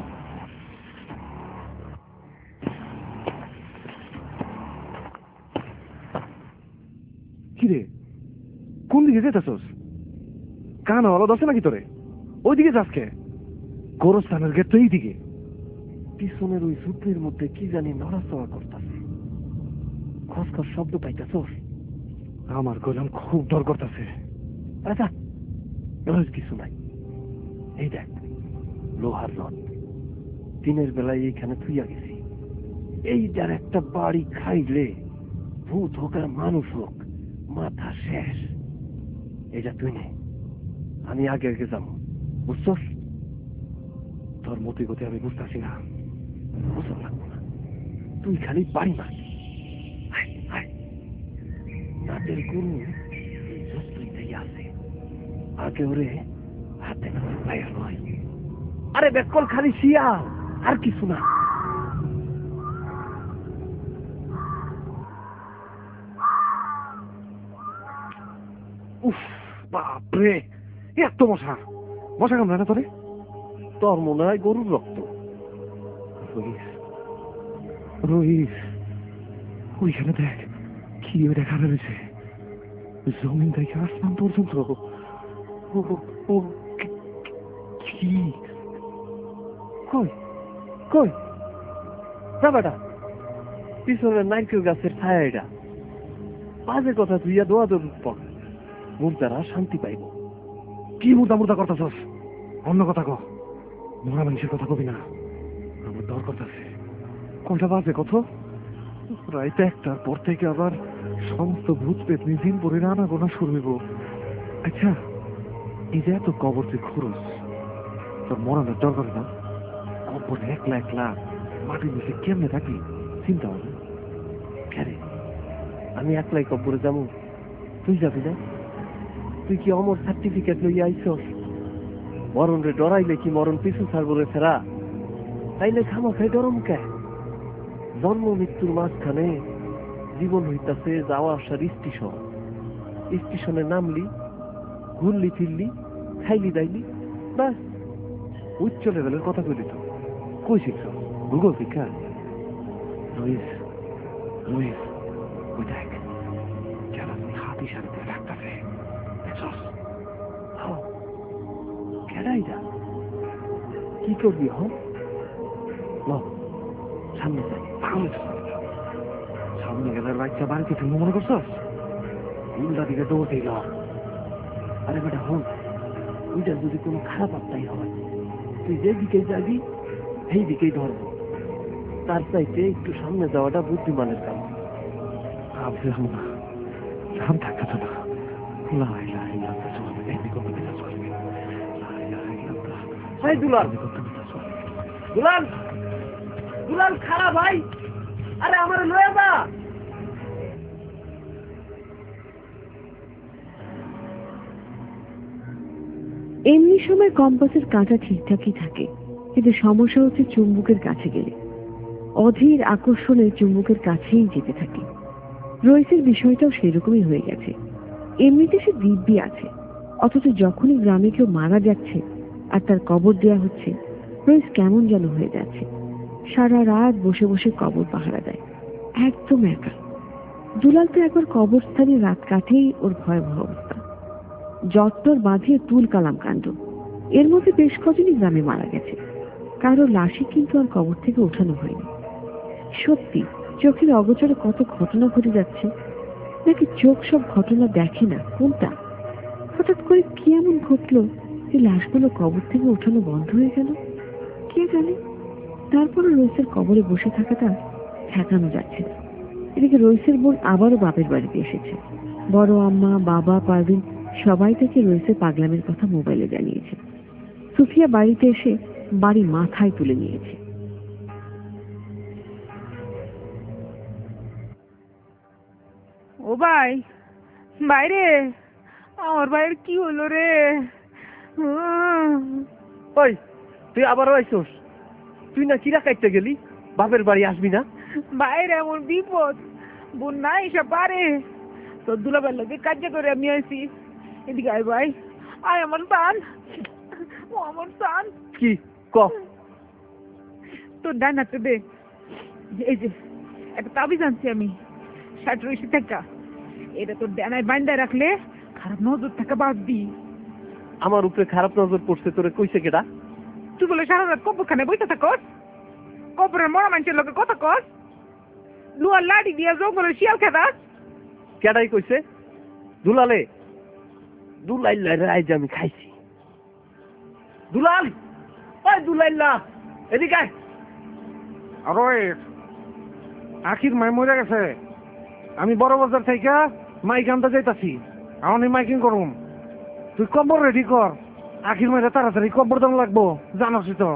Speaker 7: কিরে কোন দিকে যেতেছস? কান হলো দশে নাকি তোরে? ওইদিকে যাস কে? গোরস্থানের গেট তো এইদিকে।
Speaker 5: পিছনের ওই ঝুপড়ির মধ্যে কি জানি নড়াচড়া করতেছে। খসখস শব্দ পাইতেছস?
Speaker 7: আমার কইলাম খুব ডর করতেছে।
Speaker 5: আচ্ছা এবার কিছু নাই। এই দেখ লোহার রড, দিনের বেলায় এইখানে থুইয়া গেছি। এই যার একটা বাড়ি খাইলে ভূত হোক আর মানুষ হোক মাথা শেষ। এটা তুই নে, আমি আগে আগে যাবো, বুঝছস?
Speaker 7: তোর মতি গতি আমি বুঝতেছি না।
Speaker 5: বুঝতে লাগবো না, তুই খালি বাড়ি মার। নাটের গুরু এই ঝুপড়িতেই আছে, আগে ওরে হাতে না পাইয়া নয়। আরে বেকল খালি শিয়াল আর কিছু না।
Speaker 7: উফ বাপরে, এত মশা! মশা কামড়ায় না তোরে?
Speaker 5: তোর মনে হয় গরুর রক্ত।
Speaker 7: রহিস, রহিস, ওইখানে দেখ কি ওইটা খারাপ হয়েছে। জমিন থেকে আসমান পর্যন্ত। ও কি?
Speaker 5: কই কই না বেটা, পিছনের নারকেল গাছের ছায়া। এটা বাজে কথা, তুইয়া দোয়া দোয়া পড়, মুখ দ্বারা শান্তি পাইব।
Speaker 7: কি মুর্দা মুর্দা করতেছস? অন্য কথা কহ, মরা মানুষের কথা কবি না। আমার ডর করতেছে। কোনটা বাজে কত? রাইতে একটার পর থেকে আবার সমস্ত ভূত পেতনি দিন পরে রানা গোনা শুরু হইব। আচ্ছা এই যে এত কবর তুই খরচ, তোর মরানোর ডর করে না? কবর একলা একলা মাটির নিচে কেমনে থাকি চিন্তা হবে?
Speaker 5: কেরে আমি একলাই কব্বরে যাবো, তুই যাবি না? তুই কি অমর সার্টিফিকেট লইয়া আইছস? মরণ রে ডরাইলে কি মরণ পিছু ছাড়বো রে ফেরা? তাইলে খামা খাই ডরম কে? জন্ম মৃত্যুর মাঝখানে জীবন হইতাছে যাওয়া আসার স্টেশন। স্টেশনে নামলি, ঘুরলি ফিরলি, খাইলি দাইলি, বাস।
Speaker 7: উচ্চ লেভেলের কথা কই দিত। কই শিখছ? গুগল শিক্ষা? লুইস, লুইস, ওই দেখ, যারা হাতি সারিতে ডাক্তারে দেখছস?
Speaker 5: কেডাই যা, কি করবি হ? ল, সামনে যাই।
Speaker 7: সামনে গেলে বাচ্চা বাড়িতে তুমি মনে করছস? উল্টা দিকে দৌড় দিল।
Speaker 5: আরে বেটা হন, ওইটা যদি কোনো খারাপ আত্মাই হয়, তুই যেদিকে যাবি সেই দিকেই ধরবো। তার চাইতে একটু সামনে যাওয়াটা বুদ্ধিমানের কাম।
Speaker 7: আমি যাবো না, সাম থাকতো না। লাই লাই লাল্লাহ চলবে, এমনি কত বিশ্বাস করবে। লাই লাই লাল্লাহ।
Speaker 5: হাই দুলাল,
Speaker 7: কত বিশ্বাস করবে।
Speaker 5: দুলাল, দুলাল খারাপ ভাই। আরে আমার লয়ে যা।
Speaker 2: এমনি সময় কম্পাসের কাঁটা ঠিকঠাকই থাকে, কিন্তু সমস্যা হচ্ছে চুম্বকের কাছে গেলে অধীর আকর্ষণে চুম্বকের কাছেই যেতে থাকে। রইসের বিষয়টাও সেরকমই হয়ে গেছে। এমনিতে সে দিব্যি আছে, অথচ যখনই গ্রামে কেউ মারা যাচ্ছে আর তার কবর দেয়া হচ্ছে, রইস কেমন যেন হয়ে যাচ্ছে। সারা রাত বসে বসে কবর পাহারা দেয়, একদম একা। দুলাল তো একবার কবরস্থানে রাত কাটেই ওর ভয়াবহ অবস্থা। জট্টর বাঁধিয়ে তুল কালাম কাণ্ড। এর মধ্যে বেশ কজনই গ্রামে মারা গেছে, কারো লাশই কিন্তু আর কবর থেকে ওঠানো হয়নি। সত্যি চোখের অগোচরে কত ঘটনা ঘটে যাচ্ছে, নাকি চোখ সব ঘটনা দেখে না? কোনটা? হঠাৎ করে কি এমন ঘটলো যে লাশগুলো কবর থেকে ওঠানো বন্ধ হয়ে গেল? কে জানে। তারপরে রইসের কবরে বসে থাকাটা ঠেকানো যাচ্ছে না। এদিকে রইসের বোন আবারও বাপের বাড়িতে এসেছে। বড় আম্মা, বাবা, পারভিন সবাই থেকে রইসের পাগলামের কথা মোবাইলে জানিয়েছে। সুফিয়া বাড়িতে এসে বাড়ি মাথায় তুলে নিয়েছে।
Speaker 3: ও ভাই, বাইরে আমার ভাইয়ের কি হলো রে?
Speaker 5: ওই তুই আবারও আইসোস? তুই না কিরা কাটতে গেলি, বাপের বাড়ি আসবি না?
Speaker 3: বাইরে এমন বিপদ, বোন না এসে পারে তোর দুলাবের লোকে কাজ করে আমি আইসি। এদিকে আয় ভাই, আয় আমার সান, ও আমার সান।
Speaker 5: কি ক?
Speaker 3: তোর ডান হাতে দে, এই যে একটা তাবিজ আনছি আমি 60 টাকা। এটা তোর ডানায় বান্ধায় রাখলে খারাপ নজর থেকে বাঁচবি।
Speaker 5: আমার উপরে খারাপ নজর পড়ছে তোরে কইছে কেডা?
Speaker 3: তুই বলে সারা রাত কবরখানে বইতে থাকস, কবরের মরা মানুষের লোকে কথা কস, লুয়ার লাড়ি দিয়া জঙ্গলের শিয়াল খেদাস।
Speaker 5: কেডাই কইছে? দুলালে? দুলাইল্লা আজ আমি খাইছি। দুলাল, ওই দুলাইল্লা এদিকে আয়।
Speaker 7: আরে আখির মাই মরে গেছে। আমি বড় বাজার থেকে মাইক আনতে যাইতাছি। আমি মাইকিং করুম, তুই কবর রেডি কর। আখির মাইরে তাড়াতাড়ি কবর দাম লাগবো, জানাসি তো।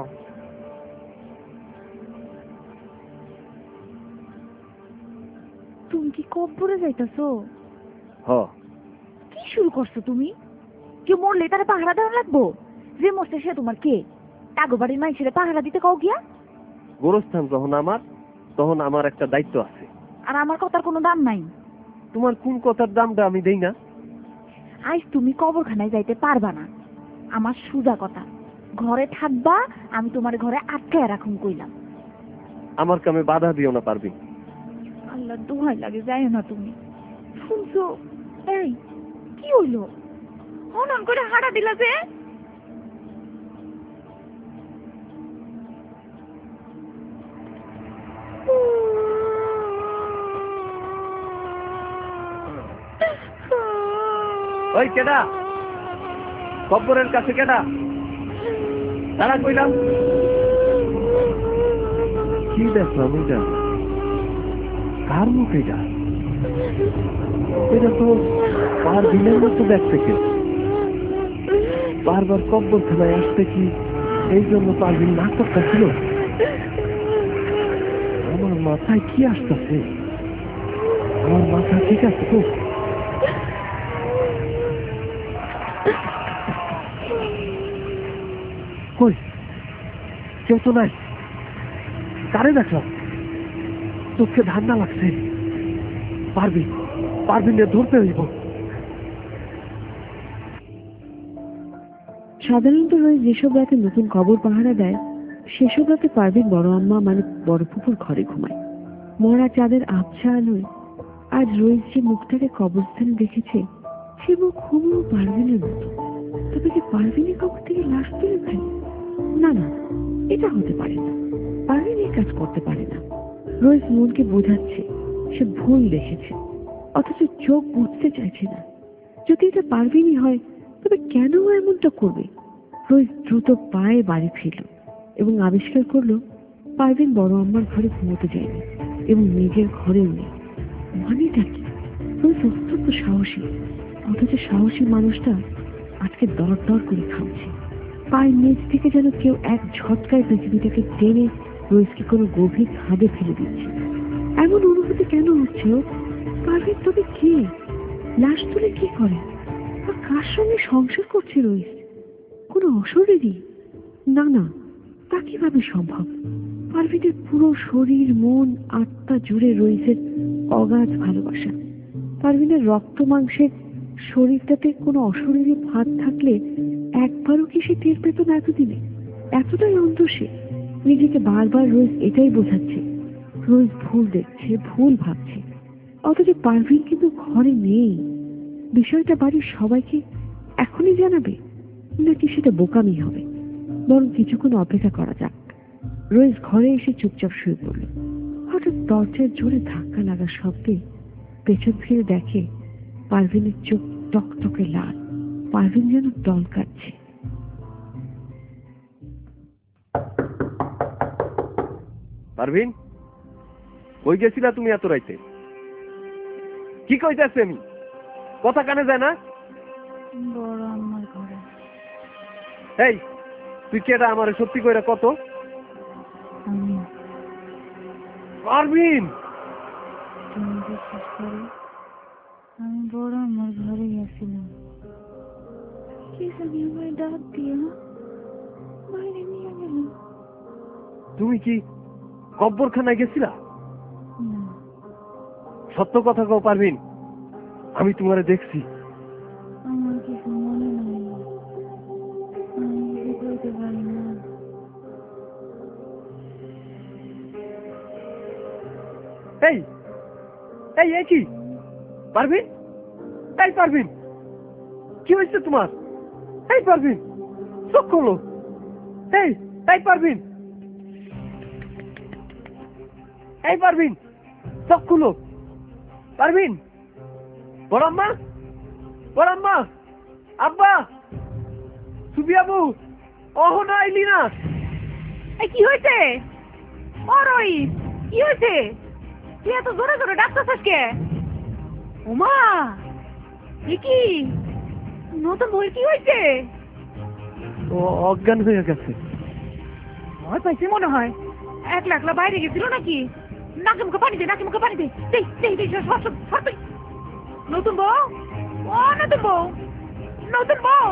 Speaker 4: তুমি কি কবরে যাইতাছো?
Speaker 5: হ।
Speaker 4: কি শুরু করছো তুমি? কেউ মরলে তারা পাহারা দেওয়া লাগবো? যে মরছে সে তোমার কে? টাগো বাড়ির মানুষের পাহারা দিতে কও গিয়া?
Speaker 5: গোরস্থান যখন আমার, তখন আমার একটা দায়িত্ব আছে।
Speaker 4: আর আমার কথার কোনো দাম নাই।
Speaker 5: তোমার কোন কথার দামটা আমি দেই না?
Speaker 4: আজ তুমি কবরখানায় যাইতে পারবা না, আমার সুজা কথা। ঘরে থাকবা, আমি তোমার ঘরে আটকায় রাখুন কইলাম।
Speaker 5: আমার কামে বাধা দিও না, পারবি?
Speaker 4: আল্লাহ দোহাই লাগে, যাইও না তুমি। শুনছো? এই কি হইলো? হনন করে হাঁটা দিলা যে?
Speaker 5: ওই কেডা? কবরের কাছে কেডা? তারা কইলাম। কি দেখলাম এটা? কার মুখ এটা? এটা তো পারভিনের মতো দেখতে। কেউ বারবার কবরখানায় আসতে কি এই জন্য পারভিন নাটকটা ছিল? আমার মাথায় কি আসতেছে? আমার মাথা ঠিক আছে তো? কই কেউ তো নাই। কারে দেখলাম? চোখে ধান্না লাগছে। পারবিনে ধরতে হইব।
Speaker 2: সাধারণত রোজ যেসব রাতে নতুন কবর পাহারা দেয় সেসব রাতে পারভিন বড় আম্মা মানে বড় ফুপুর ঘরে ঘুমায়। মরা চাঁদের আবছা আলোয় আজ রোজ যে মুখটাকে কবরস্থানে দেখেছে সে মুখ হুবহু পারভিনের মতো। তবে কি পারভিনের কবর থেকে লাশ তুলে ফেলে? না না, এটা হতে পারে না। পারভিন এই কাজ করতে পারে না। রোজ মনকে বোঝাচ্ছে সে ভুল দেখেছে, অথচ চোখ বুঝতে চাইছে না। যদি এটা পারভিনই হয় তবে কেন ও এমনটা করবে? রোজ দ্রুত পায়ে বাড়ি ফিরল এবং আবিষ্কার করলো পারভিন বড় আম্মার ঘরে ঘুমোতে যায়নি এবং নিজের ঘরেও নেই। মানেটা কি? রোজ অত্যন্ত সাহসী, অথচ সাহসী মানুষটা আজকে দর দর করে থামছে। পায়ের নিচ থেকে যেন কেউ এক ঝটকায় পৃথিবীটাকে টেনে রোজকে কোনো গভীর খাদে ফেলে দিচ্ছে। এমন অনুভূতি কেন হচ্ছে? পারভিন তবে কে? লাশ তুলে কি করে? আর কার সঙ্গে সংসার করছে রোজ? কোনো অশরীরই? না না, তা কিভাবে সম্ভব? পারভিনের পুরো শরীর, মন, আত্মা জুড়ে রয়েছে অগাধ ভালোবাসা। পারভিনের রক্ত মাংসের শরীরটাতে কোনো অশরীরী ভাত থাকলে একবারও কি সে টের পেত না এতদিনে? এতটাই অন্ধ সে। নিজেকে বারবার রোজ এটাই বোঝাচ্ছে রোজ ভুল দেখছে, ভুল ভাবছে। অথচ পারভিন কিন্তু ঘরে নেই। বিষয়টা বাড়ির সবাইকে এখনই জানাবে নাকি সেটা বোকামি হবে? বরং কিছুক্ষণ অপেক্ষা করা যাক। রোজ ঘরে এসে চুপচাপ শুয়ে পড়ল। হঠাৎ দরজার জোরে ধাক্কা লাগার শব্দে পেছন ফিরে দেখে পারভিনের চোখ টকটকে লাল। পারভিন যেন দল কাটছে।
Speaker 5: পারভিন, কই গেছিলা তুমি এত রাইতে? কি কইতাছে? আমি কথা কানে যায় না?
Speaker 4: বড় আম্মার ঘরে।
Speaker 5: এই তুই কেটা আমারে সত্যি কইরা কত?
Speaker 4: আমি।
Speaker 5: পারভিন,
Speaker 4: তুমি বিশ্বাস করো, আমি বড় আম্মার ঘরে গেছিলাম। কি জানি আমায় ডাক দিয়া বাইরে নিয়ে গেল।
Speaker 5: তুমি কি কব্বরখানায় গেছিলা?
Speaker 4: না,
Speaker 5: সত্য কথা কও পারভিন, আমি তোমারে দেখছি।
Speaker 4: আমার কিছু মনে নাই, আমি কিছু কইতে পারি না।
Speaker 5: এই এই এই কি পারভিন? এই পারভিন, কি হয়েছে তোমার? এই পারভিন, চোখ খোলো। এই এই পারভিন, এই পারভিন, চোখ খুলো। পারভিন, বড় আম্মা, বড় আম্মা, আব্বা, সুবিয়াবু, অহ না আইলি না?
Speaker 3: এই কি হয়েছে? ওরই কি হয়েছে? তুই এত জোরে জোরে ডাকতেছিস কে? ওমা, এ কি নতুন বই? কি হয়েছে?
Speaker 5: ও অজ্ঞান হয়ে গেছে।
Speaker 3: ভয় পাইছে মনে হয়। একলা একলা বাইরে গেছিল নাকি? নাকে মুখে পানি দে, নাকে মুখে পানি দে। দেই দেই দেই, সর সর সর তুই। নতুন বউ, ও নতুন বউ, নতুন বউ।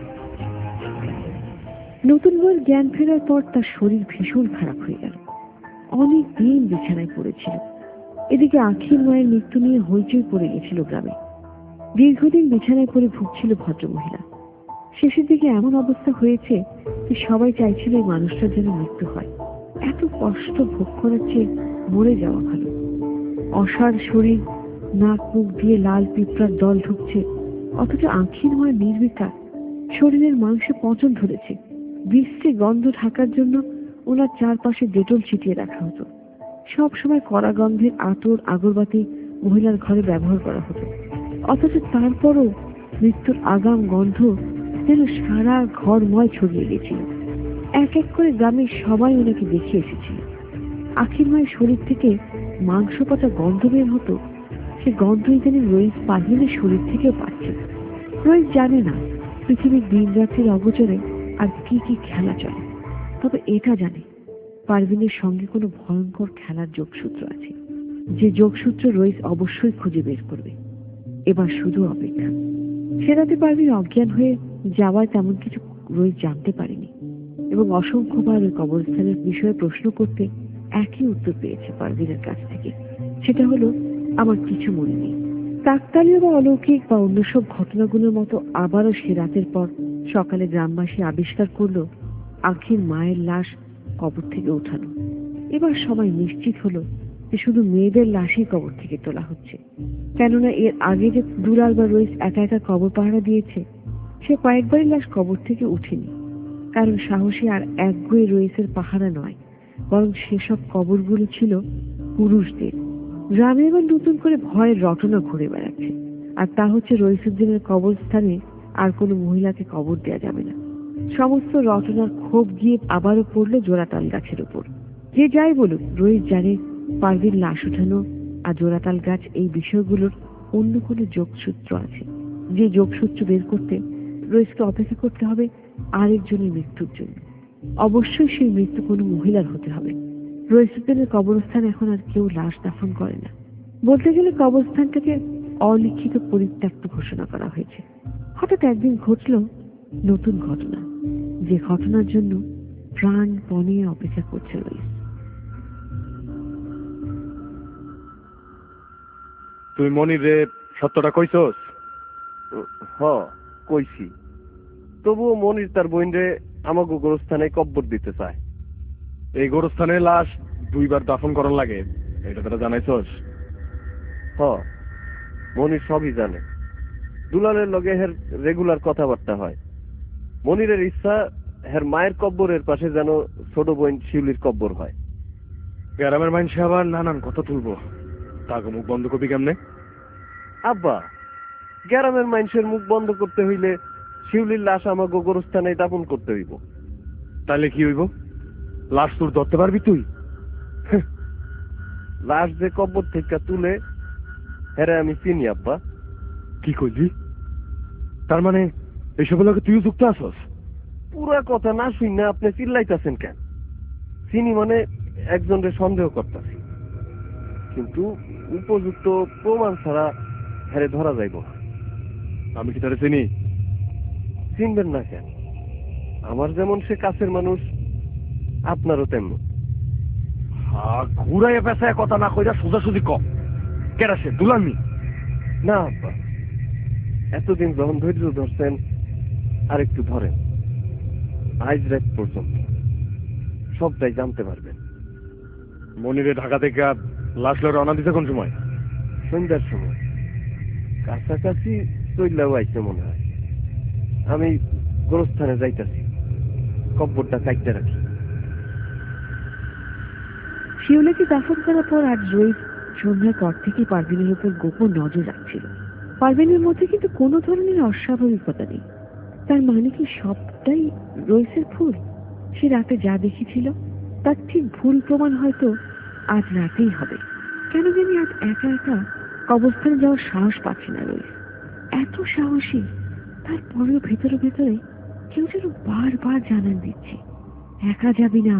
Speaker 2: নতুন বউয়ের জ্ঞান ফেরার পর তার শরীর ভীষণ খারাপ হয়ে গেল। অনেক দিন বিছানায় পড়েছিল। এদিকে আখির মায়ের মৃত্যু নিয়ে হইচই পড়ে গেছিল গ্রামে। দীর্ঘদিন বিছানায় পড়ে ভুগছিল ভদ্রমহিলা। শেষের দিকে এমন অবস্থা হয়েছে যে সবাই চাইছিল এই মানুষটার যেন মৃত্যু হয়। এত কষ্ট ভোগ করার চেয়ে মরে যাওয়া ভালো। অসাড় শরীর, নাক মুখ দিয়ে লাল পিঁপড়ার দল ঢুকছে, অথচ আখির মায়ের নির্বিকার। শরীরের মাংসে পচন ধরেছে। বিশ্রী গন্ধ ঢাকার জন্য ওনার চারপাশে ডেটল ছিটিয়ে রাখা হতো। সব সময় কড়া গন্ধের আতর, আগরবাতি মহিলার ঘরে ব্যবহার করা হতো। অথচ তারপরও মৃত্যুর আগাম গন্ধ যেন সারা ঘরময় ছড়িয়ে গেছিল। এক এক করে গ্রামের সবাই ওনাকে দেখে এসেছিল। আখির মায়ের শরীর থেকে মাংস পচা গন্ধ বের হতো। সে গন্ধই যেন রোহিত পারভিনের শরীর থেকেও পাচ্ছে। রোহিত জানে না পৃথিবীর দিন রাত্রির অগোচরে আর কি কি খেলা চলে, তবে এটা জানে পারভিনের সঙ্গে কোনো ভয়ঙ্কর খেলার যোগসূত্র আছে। যে যোগসূত্র রোহিত অবশ্যই খুঁজে বের করবে। এবার শুধু অপেক্ষা। সে রাতে পারভিন অজ্ঞান হয়ে যাওয়ায় তেমন কিছু রোহিত জানতে পারেনি এবং অসংখ্যবার ওই কবরস্থানের বিষয়ে প্রশ্ন করতে একই উত্তর পেয়েছে পারভিনের কাছ থেকে। সেটা হলো আমার কিছু মনে নেই। কাকতালীয় বা অলৌকিক বা অন্য সব ঘটনাগুলোর মতো আবারও সে রাতের পর সকালে গ্রামবাসী আবিষ্কার করলো আখির মায়ের লাশ কবর থেকে ওঠানো। এবার সবাই নিশ্চিত হলো যে শুধু মেয়েদের লাশই কবর থেকে তোলা হচ্ছে, কেননা এর আগে যে দুলাল বা রইস একা একা কবর পাহারা দিয়েছে সে কয়েকবারই লাশ কবর থেকে উঠেনি। কারণ সাহসী আর একগুঁয়ে রইসের পাহারা নয়, বরং সেসব কবরগুলো ছিল পুরুষদের। গ্রামে এবার নতুন করে ভয়ের রটনা ঘুরে বেড়াচ্ছে, আর তা হচ্ছে রইসুদ্দিনের কবরস্থানে আর কোনো মহিলাকে কবর দেওয়া যাবে না। সমস্ত রটনার ক্ষোভ গিয়ে আবারও পড়লো জোড়াতাল গাছের উপর। যে যাই বলুক, রইস জানে পারভীর লাশ উঠানো আর জোড়াতাল গাছ এই বিষয়গুলোর অন্য কোনো যোগসূত্র আছে, যে যোগসূত্র বের করতে রইসকে অপেক্ষা করতে হবে আরেকজনের মৃত্যুর জন্য। অবশ্যই সেই মৃত্যু কোনো মহিলার হতে হবে। রইসুদ্দিনের কবরস্থান এখন আর কেউ লাশ দাফন করে না। বলতে গেলে কবরস্থানটাকে অলিখিত পরিত্যক্ত ঘোষণা করা হয়েছে। হঠাৎ একদিন ঘটল নতুন ঘটনা, যে ঘটনার জন্য প্রাণপণে অপেক্ষা করছে রইস।
Speaker 6: তুই মনিরে সত্যটা কইছস?
Speaker 5: হ, কইছি। তবুও মনির তার বোনরে আমাকে গোরস্থানে কব্বর দিতে চায়।
Speaker 6: এই গোরস্থানে লাশ 2 বার দাফন করার লাগে, এটা তোরা জানাইছস?
Speaker 5: হ, মনির সবই জানে। দুলালের লগে হের রেগুলার কথাবার্তা হয়। মনিরের ইচ্ছা হের মায়ের কব্বরের পাশে যেন ছোট বোন শিউলির কব্বর হয়।
Speaker 6: গ্রামের মানুষে আবার নানান কথা তুলবো, তাকে মুখ বন্ধ করবি কেমনে?
Speaker 5: আব্বা, গ্রামের মানুষের মুখ বন্ধ করতে হইলে শিউলির লাশ আমাকে গোরস্থানে দাপন করতে হইব।
Speaker 6: তাহলে কি হইব? লাশ তোর ধরতে পারবি তুই?
Speaker 5: লাশ যে কব্বর থেকে তুলে হেরে আমি চিনি আব্বা।
Speaker 6: কি কইলি? তার মানে এইসব লোকে তুইও যুক্ত আছস?
Speaker 5: পুরা কথা না শুই না আপনি চিল্লাইতেছেন কেন? চিনি মানে একজনের সন্দেহ করতেছি, কিন্তু উপযুক্ত প্রমাণ ছাড়া হেরে ধরা যাইব না।
Speaker 6: আমি কি তারে চিনি?
Speaker 5: চিনবেন না কেন? আমার যেমন সে কাছের মানুষ, আপনারও তেমন।
Speaker 6: ঘুরাইয়া পেঁচায় কথা না কইরা সোজাসুজি ক, কেডা সে? দুলামি?
Speaker 5: না আব্বা, এতদিন যখন ধৈর্য ধরছেন আর একটু ধরেন। আজ রাত পর্যন্ত সবটাই জানতে পারবেন।
Speaker 6: মনিরে ঢাকা থেকে লাশ লয়ে রওনা দিতে কোন সময়?
Speaker 5: সন্ধ্যার সময় কাছাকাছি চইল্লাও আইছে মনে হয়। আমি গোরস্থানে যাইতাছি, কব্বরটা কাইটতে রাখি।
Speaker 2: শিউলিকে দাফন করার পর আজ রইস সন্ধ্যার পর থেকে পারভিনের উপর গোপন নজর রাখছিল। পারভিনের মধ্যে কিন্তু কোনো ধরনের অস্বাভাবিকতা নেই। তার মানে কি সবটাই রইসের ভুল? সে রাতে যা দেখেছিল তার ঠিক ভুল প্রমাণ হয়তো আজ রাতেই হবে। কেন জানি আজ একা একা কবরস্থানে যাওয়ার সাহস পাচ্ছে না রইস। এত সাহসী, তারপরেও ভেতরে ভেতরে কেউ যেন বারবার জানান দিচ্ছে, একা যাবি না,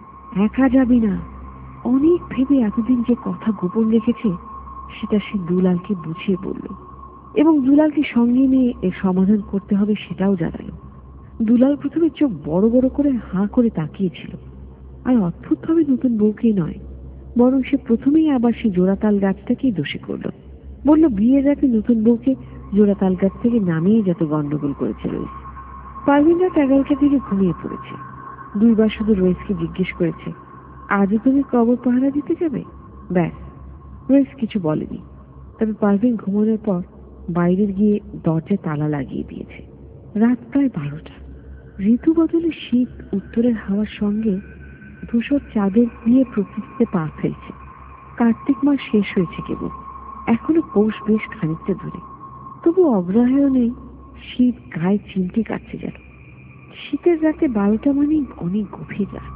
Speaker 2: একা যাবি না। অনেক ভেবে এতদিন যে কথা গোপন রেখেছে সেটা সে দুলালকে বুঝিয়ে বলল, এবং দুলালকে সঙ্গে নিয়ে এর সমাধান করতে হবে সেটাও জানালো। দুলাল প্রথমে চোখ বড় বড় করে হাঁ করে তাকিয়েছিল, আর অদ্ভুতভাবে নতুন বউকে নয়, বরং সে প্রথমেই আবার সে জোড়াতাল গাছটাকেই দোষী করলো। বলল বিয়ের রাতে নতুন বউকে জোড়াতাল গাছ থেকে নামিয়ে যত গন্ডগোল করেছে রইস। পারভিন রাত 11টা থেকে ঘুমিয়ে পড়েছে। 2 বার শুধু রইসকে জিজ্ঞেস করেছে, আজও তুমি কবর পাহারা দিতে যাবে? ব্যাস, রইস কিছু বলেনি। তবে পারভিন ঘুমানোর পর বাইরের গিয়ে দরজায় তালা লাগিয়ে দিয়েছে। রাত প্রায় 12টা। ঋতু বদলে শীত উত্তরের হাওয়ার সঙ্গে ধূসর চাঁদের দিয়ে প্রকৃতিতে পা ফেলছে। কার্তিক মাস শেষ হয়েছে কেবল, এখনো পৌষ বেশ খানিকটা দূরে। তবু অগ্রহায়ণ নেই, শীত গায়ে চিমটি কাটছে যেন। শীতের রাতে 12টা মানে অনেক গভীর রাত।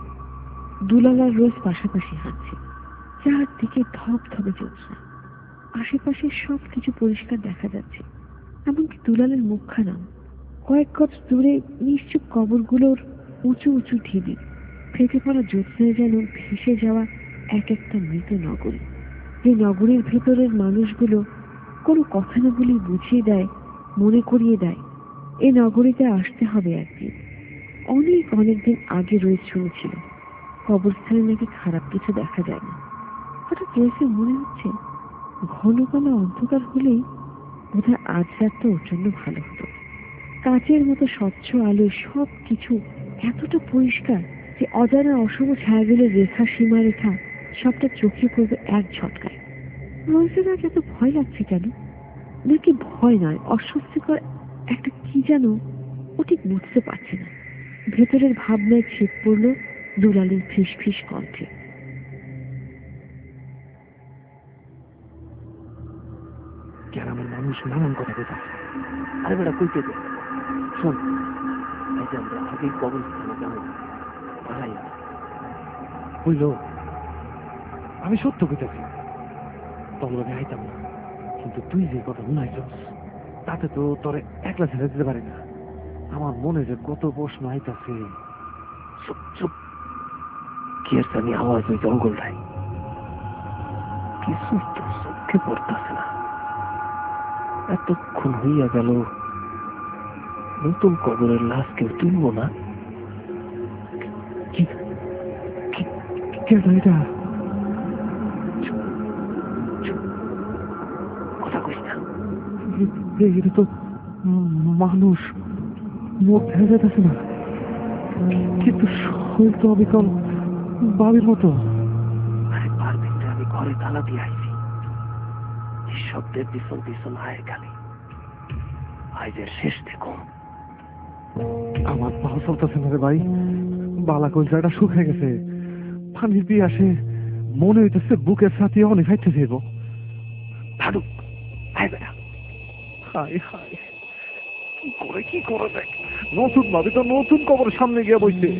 Speaker 2: দুলাল আর রোজ পাশাপাশি হাঁটছে, যার দিকে ধপ ধপে জ্যোৎস্না। আশেপাশে সবকিছু পরিষ্কার দেখা যাচ্ছে, এমনকি দুলালের মুখখানাও। কয়েক গজ দূরে নিশ্চুপ কবরগুলোর উঁচু উঁচু ঢিবি, ফেটে পড়া জ্যোৎস্নায় যেন ভেসে যাওয়া এক একটা মৃত নগরী। যে নগরীর ভেতরের মানুষগুলো কোনো কথা না বলে বুঝিয়ে দেয়, মনে করিয়ে দেয় এই নগরীতে আসতে হবে একদিন। অনেক অনেকদিন আগে রোজ শুনেছিল কবরস্থানে নাকি খারাপ কিছু দেখা যায় না। হঠাৎ রয়েছে মনে হচ্ছে ঘন ঘন অন্ধকার হলেই বোধহয় আজ রাতটা ওর জন্য ভালো হতো। কাচের মতো স্বচ্ছ আলোয় সব কিছু এতটা পরিষ্কার যে অজানা অশুভ ছায়াগুলোর রেখা সীমারেখা সবটা চোখে পড়বে এক ঝটকায়। রোজের আজ এত ভয় লাগছে কেন? নাকি ভয় নয়, অস্বস্তিকর একটা কি যেন ও ঠিক বুঝতে পারছে না। ভেতরের ভাবনায় ছেদ পড়ল দুলালের ফিস ফিস কণ্ঠে।
Speaker 7: গ্রামের মানুষ নানান কথা বলতেছে।
Speaker 5: আরে বেটা কইতে দে, শোন, এই যে আমরা আগেই কবরস্থানে যাবো, ভালাই না।
Speaker 7: বুঝল, আমি সত্য কইতেছি, তোমরা আইতাম না, কিন্তু তুই যে কথা শুনাইছস তাতে তো তোরে একলা ছেড়ে দিতে পারি না। আমার মনে যে কত প্রশ্ন আইতাছে।
Speaker 5: চুপ চুপ, কি আর জানি আওয়াজ ওই জঙ্গলটাই, কিছু তো চোখে পড়তেছে না। এতক্ষণ হইয়া গেল, নতুন কবরের লাশ কেউ তুলব না।
Speaker 7: কি এটা?
Speaker 5: কথা কইস না।
Speaker 7: এটা তো মানুষ, মুখ দেখা যেতেছে না, কিন্তু শরীর তো অবিকল বাবির মতো।
Speaker 5: আরে পারবেন, আমি ঘরে তালা দিয়ে আইছি, এই শব্দের পিছন পিছন আয় খালি। আইজের শেষ দেখুন।
Speaker 7: আমার পা চলতেছে না রে ভাই, বালা কলজাটা শুকিয়ে গেছে, পানির দিয়ে আসে, মনে হইতেছে বুকের সাথে অনেক হাইতে যাইব।
Speaker 5: ভাডুক, আয় বেটা।
Speaker 7: হাই হাই, কি করে দেখ, নতুন ভাবে তো নতুন কবরের সামনে গিয়ে বইছে।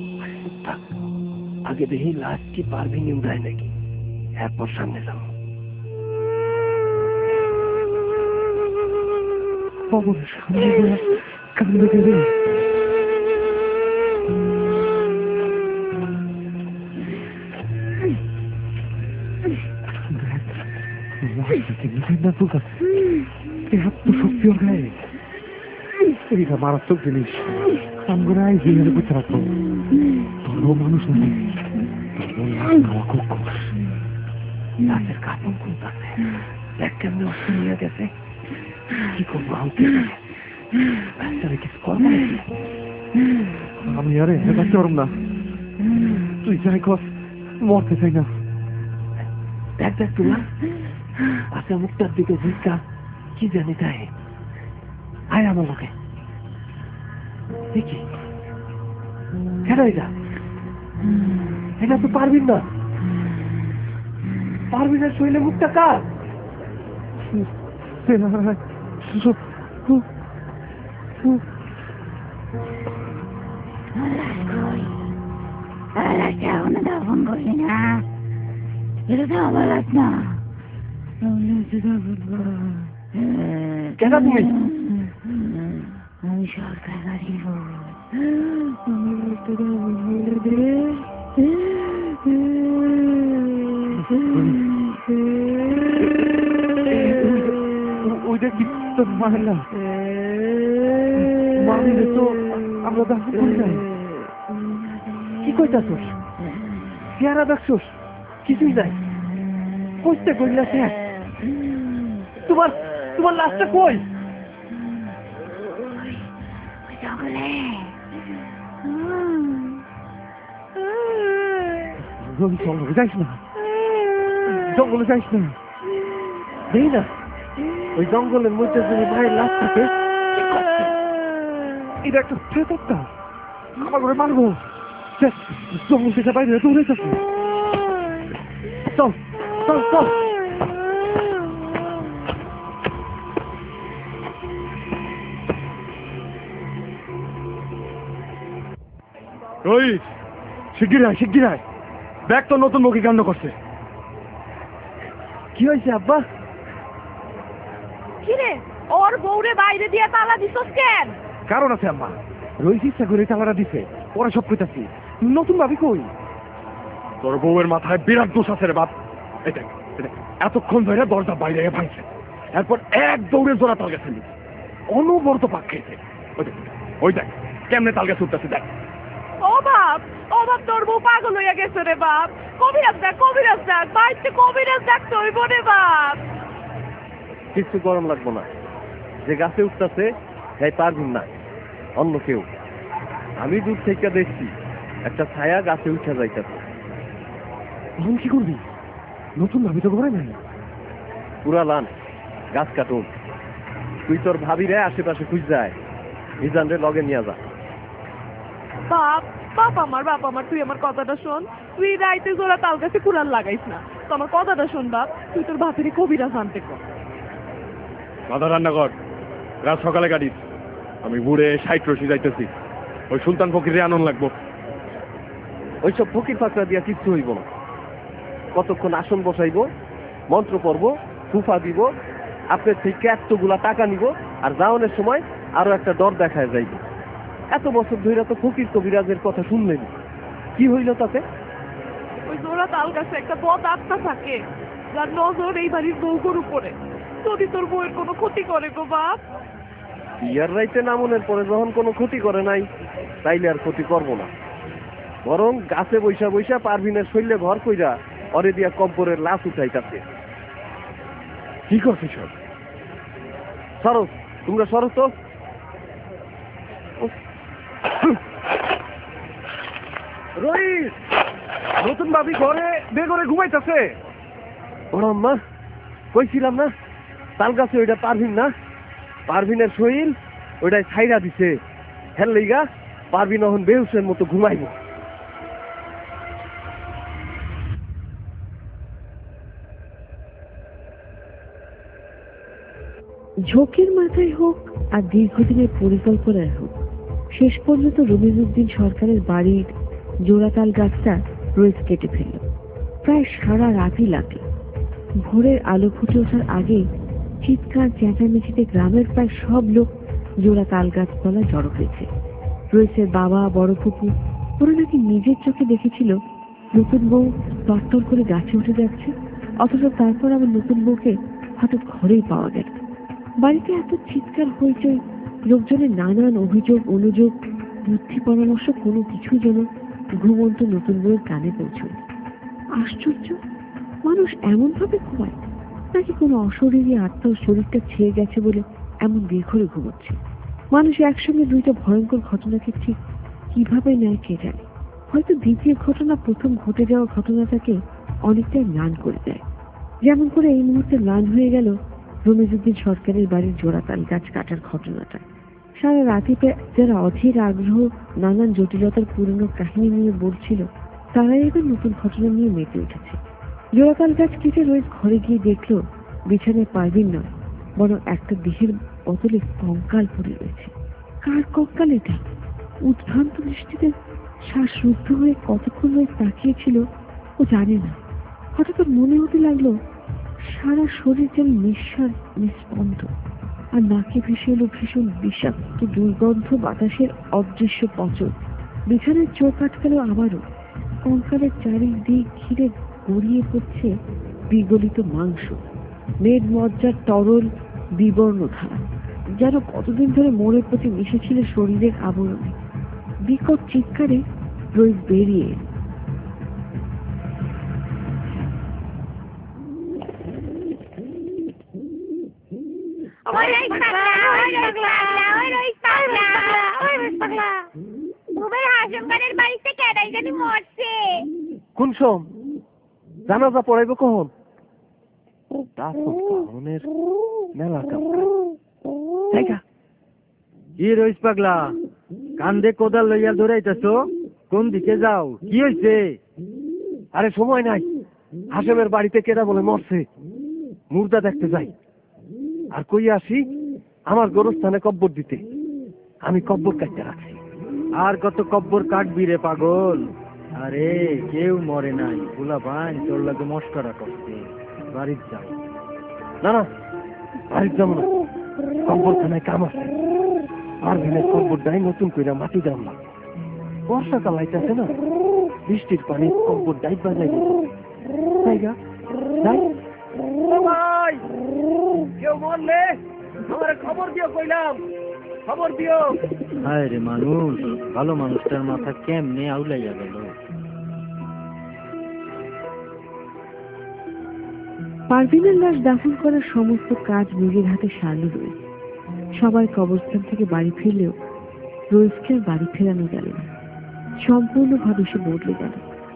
Speaker 5: আগে দেখি লাশ কি পারভিনি উঠায় নাকি, এরপর সামনে যাবো।
Speaker 7: কবরের সামনে গিয়ে কান্দে গেলে শক্তি ওর গায়ে, এটা মারাত্মক জিনিস। আমরা জিনিস বুঝতে রাখবো, তোরও মানুষ নেই,
Speaker 5: লাশের কাপড় খুলতেছে, দেখ কেমনি অস্ত্র নিয়ে গেছে। কি করবো আমাকে, কিছু করবো নাকি?
Speaker 7: আমি আরে বাঁচতে পারব না, তুই যাই কর, মরতে চাই না।
Speaker 5: দেখ দেখ তোলা, আচ্ছা মুখটার দিকে ঝুঁকা, কি জানি তাই। আয় আমার লোকে দেখি, কেন এটা তো পারবি না, পারবি না। শৈলে মুখটা কার? কেন তুমি?
Speaker 4: আমি সরকার গাড়ি
Speaker 7: ওইটা কি তোর মারলা? মারিলে তো আমরা দাফন করি নাই।
Speaker 5: কি কইতাছোস? চেহারা দেখছোস? কিছুই নাই, কইতে কইলা শেষ। তোমার লাশটা কই?
Speaker 7: জঙ্গলে যাইস না, জঙ্গলে যাইস না।
Speaker 5: দেই না, ওই জঙ্গলের মধ্যে যদি ভাইয়ের লাশ থাকে,
Speaker 7: এটা একটা প্রেতাত্মা, আমার করে মারবো। জঙ্গল থেকে বাইরে দৌড়ে যাচ্ছে।
Speaker 5: চল চল চল।
Speaker 6: রোহিত, শিগগির আয়, দেখ তো নতুন মুখী কাণ্ড করছে।
Speaker 5: কি হয়েছে আব্বা?
Speaker 3: কিরে, ওর বউরে বাইরে দিয়ে তালা দিছস কেন?
Speaker 7: কারণ আছে আম্মা, রোহিত ইচ্ছা করে তালারা দিছে, ওরা সব কইতাছি। নতুন ভাবি কই?
Speaker 6: তোর বউয়ের মাথায় বিরাট দোষ আছে রে বাপ। এই দেখ, এতক্ষণ ধরে দরজা বাইরে ভাঙছে, এরপর এক দৌড়ে জোড়া তাল গেছে, অনবরত পাক খেয়েছে। ওই দেখ কেমনে তাল গাছ উঠতেছে, দেখ।
Speaker 3: ও বাপ, তোর বউ পাগল হইয়া গেছে রে বাপ। কবিরাজ ডাক, বাইতে কবিরাজ ডাকতে হইব রে বাপ।
Speaker 5: কিছু গরম লাগবো না, যে গাছে উঠতেছে তাই পারবেন না, অন্য কেউ। আমি দূর থেকে দেখছি একটা ছায়া গাছে উঠে যাইতেছে।
Speaker 7: তখন কি করবি? নতুন ভাবি তো ঘরে নাই।
Speaker 5: পুরা লান গাছ কাটুন, তুই তোর ভাবিরে আশেপাশে খুঁজ যায়, মিজান রে লগে নিয়ে যা।
Speaker 3: বাপ আমার তুই আমার কথাটা শোন। তুই রাইতে জোড়া তাল গাছে কুড়াল লাগাইস না, তো আমার কথাটা শোন বাপ। তুই তোর ভাতেরই কবিরাজ আনতে কর।
Speaker 6: মাথা রান্না কর, রাত সকালে কাটিস। আমি বুড়ে 60 রশি যাইতেছি, ওই সুলতান ফকিরে আনন্দ লাগবো।
Speaker 5: ওইসব ফকির ফাকরা দিয়া কিচ্ছু হইব না। কতক্ষণ আসন বসাইব, মন্ত্র পড়ব, ফুফা দিব, আপনার থেকে এতগুলা টাকা নিব, আর যাওয়ানোর সময় আরো একটা ডর দেখায় যাইব। এত বছর ধরে তো ফকির কবিরাজের কথা শুনলেন, কি হইল তাতে?
Speaker 3: ওই জোড়া তাল গাছে একটা বদ আত্মা থাকে, যার নজর এই বাড়ির বউগুর উপরে। যদি তোর বউয়ের কোনো ক্ষতি করে গো বাপ।
Speaker 5: বিয়ার রাইতে নামনের পরে যখন কোনো ক্ষতি করে নাই, তাইলে আর ক্ষতি করব না। বরং গাছে বৈশা বৈশা পারভিনের শৈলে ঘর কইরা অরে দিয়া কব্বরের লাশ উঠাইতাছে।
Speaker 6: কি করছিস সব?
Speaker 5: সরস, তোমরা সরস তো।
Speaker 7: রইস, নতুন ভাবি ঘরে বেঘরে ঘুমাইতেছে।
Speaker 5: বড় আম্মা, কইছিলাম না তাল গাছে ওইটা পারভিন না, পারভিনের শৈল ওইটাই ছাইরা দিছে। হেল লইগা পারভিন এখন বেহুশের মতো ঘুমাইব।
Speaker 2: ঝোঁকের মাথায় হোক আর দীর্ঘদিনের পরিকল্পনায় হোক, শেষ পর্যন্ত রমিজউদ্দিন সরকারের বাড়ির জোড়াতাল গাছটা রোজ কেটে ফেলল। প্রায় সারা রাতই লাগলো। ভোরের আলো ফুটে ওঠার আগেই চিৎকার চেঁচামেচিতে গ্রামের প্রায় সব লোক জোড়া তাল গাছ তলায় জড়ো হয়েছে। রয়েছের বাবা, বড় ফুপু, ওরা নাকি নিজের চোখে দেখেছিল নতুন বউ তরতর করে গাছে উঠে যাচ্ছে, অথচ তারপর আবার নতুন বউকে হঠাৎ ঘরেই পাওয়া গেল। বাড়িতে এত চিৎকার হইচই, লোকজনের নানান অভিযোগ, অনুযোগ, বুদ্ধি পরামর্শ, কোনো কিছু যেন ঘুমন্ত নতুন বউয়ের কানে পৌঁছল। আশ্চর্য, মানুষ এমন ভাবে ঘুমায়, নাকি কোনো অশরীরী আত্মা শরীরটা ছেয়ে গেছে বলে এমন বেঘরে ঘুমোচ্ছে? মানুষ একসঙ্গে দুইটা ভয়ঙ্কর ঘটনাকে ঠিক কিভাবে নেয় কে জানে। হয়তো দ্বিতীয় ঘটনা প্রথম ঘটে যাওয়া ঘটনাটাকে অনেকটাই ম্লান করে দেয়, যেমন করে এই মুহূর্তে ম্লান হয়ে গেল রমিজউদ্দিন সরকারের বাড়ির জোড়াতাল গাছ কাটার ঘটনাটা। সারা রাতিতে যারা অধীর আগ্রহ নানান জটিলতার পুরনো কাহিনী নিয়ে বলছিল, তারাই এবার নতুন ঘটনা নিয়ে মেতে উঠেছে। জোড়াতাল গাছ কেটে রোজ ঘরে গিয়ে দেখলো বিছানায় পারভিন নয়, বরং একটা দেহের বদলে কঙ্কাল পড়ে রয়েছে। কার কঙ্কাল এটা? উদ্ভ্রান্ত দৃষ্টিতে শ্বাসরুদ্ধ হয়ে কতক্ষণ রোজ তাকিয়েছিল ও জানে না। হঠাৎ মনে হতে লাগলো সারা শরীর যেন নিঃশ্বাস নিস্পন্দ, আর নাকে ভেসে এলো ভীষণ বিষাক্ত দুর্গন্ধ বাতাসের অদৃশ্য পচন। বিছানায় চোখ আটকালো আবারও। কঙ্কালের চারিদিক ঘিরে গড়িয়ে পড়ছে বিগলিত মাংস, মেদ মজ্জার তরল বিবর্ণ ধারা, যেন কতদিন ধরে মোড়ের প্রতি মিশেছিল শরীরের আবরণে। বিকট চিৎকারে রোজ বেরিয়ে এলো।
Speaker 5: কোন সম জানাজা পড়াইব কখন? মেলা
Speaker 8: কি রইস পাগলা, কান্দে কোদাল লইয়া দৌড়াইতেছ? কোন দিকে যাও? কি হয়েছে?
Speaker 5: আরে সময় নাই, হাসেমের বাড়িতে কেডা বলে মরছে, মুর্দা দেখতে যাই। আর কই আসি আমার গোরস্থানে কব্বর দিতে। আমি কব্বর কাটতে রাখছি।
Speaker 8: আর কত কব্বর কাটবি রে পাগল? আরে কেউ মরে নাই, বুলা ভাই তোর লাগে মস্করা করছে। বাড়ির যাও।
Speaker 5: না না, বাড়ির যাবো না, কব্বরখানায় কাম আছে। পারভিনের কব্বর ডাই নতুন করে মাটি দাম না। বর্ষাকাল আইতাছে না, বৃষ্টির পানি কব্বর ডাইট বাজাই জায়গা যাই। ভাই কেউ মরলে আমার খবর দিও, কইলাম খবর দিও।
Speaker 8: হায় রে মানুষ, ভালো মানুষটার মাথা কেমনে আউলাইয়া গেল।
Speaker 2: পারভিনের লাশ দাফন করার সমস্ত কাজ নিজের হাতে সারল রইস। সবাই কবরস্থান থেকে বাড়ি ফিরলেও রইসকে আর বাড়ি ফেরানো গেল না। সম্পূর্ণভাবে সে বদলে গেল।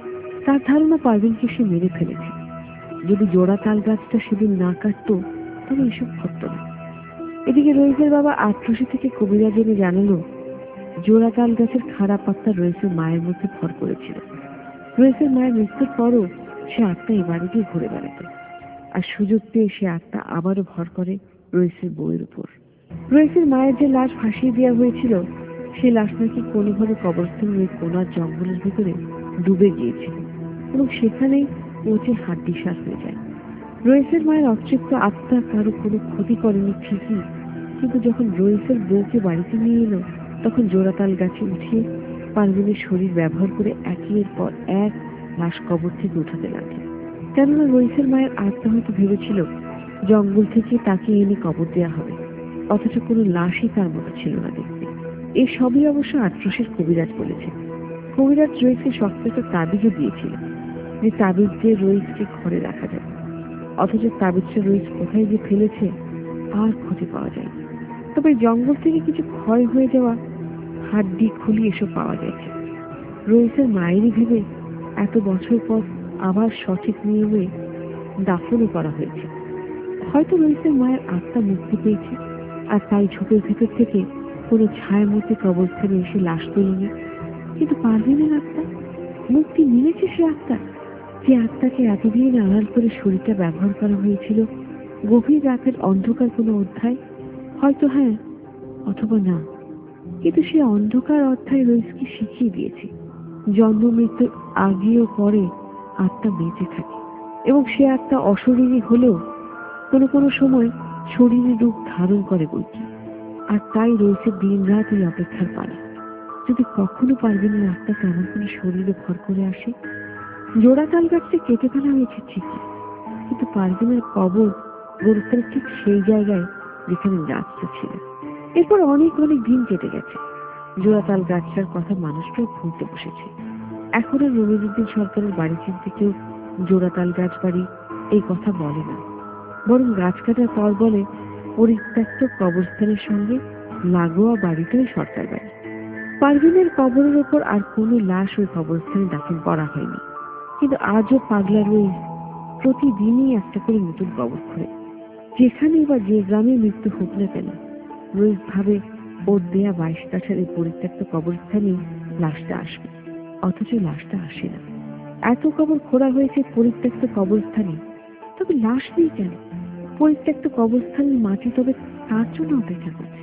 Speaker 2: তার ধারণা পারভিনকে সে মেরে ফেলেছে। যদি জোড়া তাল গাছটা সেদিন না কাটতো তবে এসব ঘটত না। এদিকে রইসের বাবা আট্রসি থেকে কবিরাজ এনে জানালো জোড়া তাল গাছের খারাপ আত্মা রইসের মায়ের মধ্যে ভর করেছিল। রইসের মায়ের মৃত্যুর পরও সে আত্মা এ বাড়ি দিয়ে ঘুরে বেড়াত, আর সুযোগ পেয়ে সে আত্মা আবারও ভর করে রইসের বউয়ের উপর। রইসের মায়ের যে লাশ ফাঁসিয়ে দেওয়া হয়েছিল সে লাশ নাকি কোনোভাবে কবরস্থানের ওই কোনার জঙ্গলের ভিতরে ডুবে গিয়েছিল এবং সেখানেই পৌঁছে হাড্ডিসার হয়ে যায়। রইসের মায়ের অতৃপ্ত আত্মা কারো কোনো ক্ষতি করেনি ঠিকই, কিন্তু যখন রইসের বউকে বাড়িতে নিয়ে এলো তখন জোড়াতাল গাছে উঠিয়ে পারভিনের শরীর ব্যবহার করে একের পর এক লাশ কবর থেকে উঠাতে লাগলো। কেননা রইসের মায়ের আত্মা হয়তো ভেবেছিল জঙ্গল থেকে তাকে এনে কবর দেওয়া হবে, অথচ কোনো লাশই তার মতো ছিল না দেখতে। এই সবই অবশ্য আট্রসের কবিরাজ বলেছে। কবিরাজ রইসকে শক্ত একটা তাবিজও দিয়েছিল যে তাবিজ দিয়ে রইসকে ঘরে রাখা যাবে, অথচ তাবিজটা রইস কোথায় যে ফেলেছে আর খুঁজে পাওয়া যায়। তবে জঙ্গল থেকে কিছু ক্ষয় হয়ে যাওয়া হাড্ডি খুলি এসব পাওয়া গেছে। রইসের মায়েরই ভেবে এত বছর পর আবার সঠিক নিয়মে দাফনও করা হয়েছে। হয়তো রইসের মায়ের আত্মা মুক্তি পেয়েছে, আর তাই ঝোপের ভেতর থেকে কোনো ছায়ামূর্তি কবরস্থানে এসে লাশ তোলেনি। কিন্তু পারভিনের আত্মা মুক্তি মিলেছে। সে আত্মা যে আত্মাকে এতদিন আড়াল করে শরীরটা ব্যবহার করা হয়েছিল গভীর রাতের অন্ধকার কোনো অধ্যায়, হয়তো হ্যাঁ অথবা না, কিন্তু সে অন্ধকার অধ্যায় রইসকে শিখিয়ে দিয়েছে জন্ম মৃত্যুর আগে ও পরে আত্মা বেঁচে থাকে, এবং সে আত্মা অশরীরী হলেও কোনো কোনো সময় শরীরের রূপ ধারণ করে বইকি। আর তাই রইসের দিন রাত এই অপেক্ষার পালা, যদি কখনো পারভিনের আত্মা তেমন কোনো শরীরে ভর করে আসে। জোড়া তাল গাছটা কেটে ফেলা হয়েছে ঠিকই, কিন্তু পারভিনের কবর গোরস্থানের ঠিক সেই জায়গায় যেখানে গাছটা ছিল। এরপর অনেক অনেক দিন কেটে গেছে। জোড়াতাল গাছটার কথা মানুষ প্রায় ভুলতে বসেছে। এখন আর রমিজউদ্দিন সরকারের বাড়ি চিনতে কেউ জোড়াতাল গাছ বাড়ি এই কথা বলে না, বরং গাছ কাটার পর বলে পরিত্যক্ত কবরস্থানের সঙ্গে লাগোয়া বাড়িটাই সরকার বাড়ি। পারভিনের কবরের ওপর আর কোনো লাশ ওই কবরস্থানে দাফন করা হয়নি, কিন্তু আজও পাগলা রইস প্রতিদিনই একটা করে নতুন কবর খোঁড়ে। যেখানে বা যে গ্রামে মৃত্যু হোক না কেন, রইস ভাবে ওর দেয়া 22 কাঠার এই পরিত্যক্ত কবরস্থানেই লাশটা আসবে, অথচ লাশটা আসে না। এত কবর খোঁড়া হয়েছে পরিত্যক্ত কবরস্থানে, তবে লাশ নেই কেন? পরিত্যক্ত কবরস্থানের মাটি তবে তার জন্য অপেক্ষা করছে,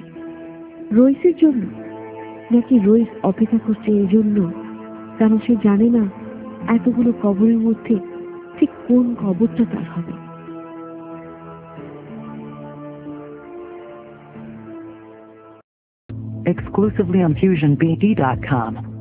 Speaker 2: রইসের জন্য? নাকি রইস অপেক্ষা করছে এই জন্য কারণ সে জানে না এতগুলো কবরের মধ্যে ঠিক কোন কবরটা তার হবে?
Speaker 1: Exclusively on FusionBD.com.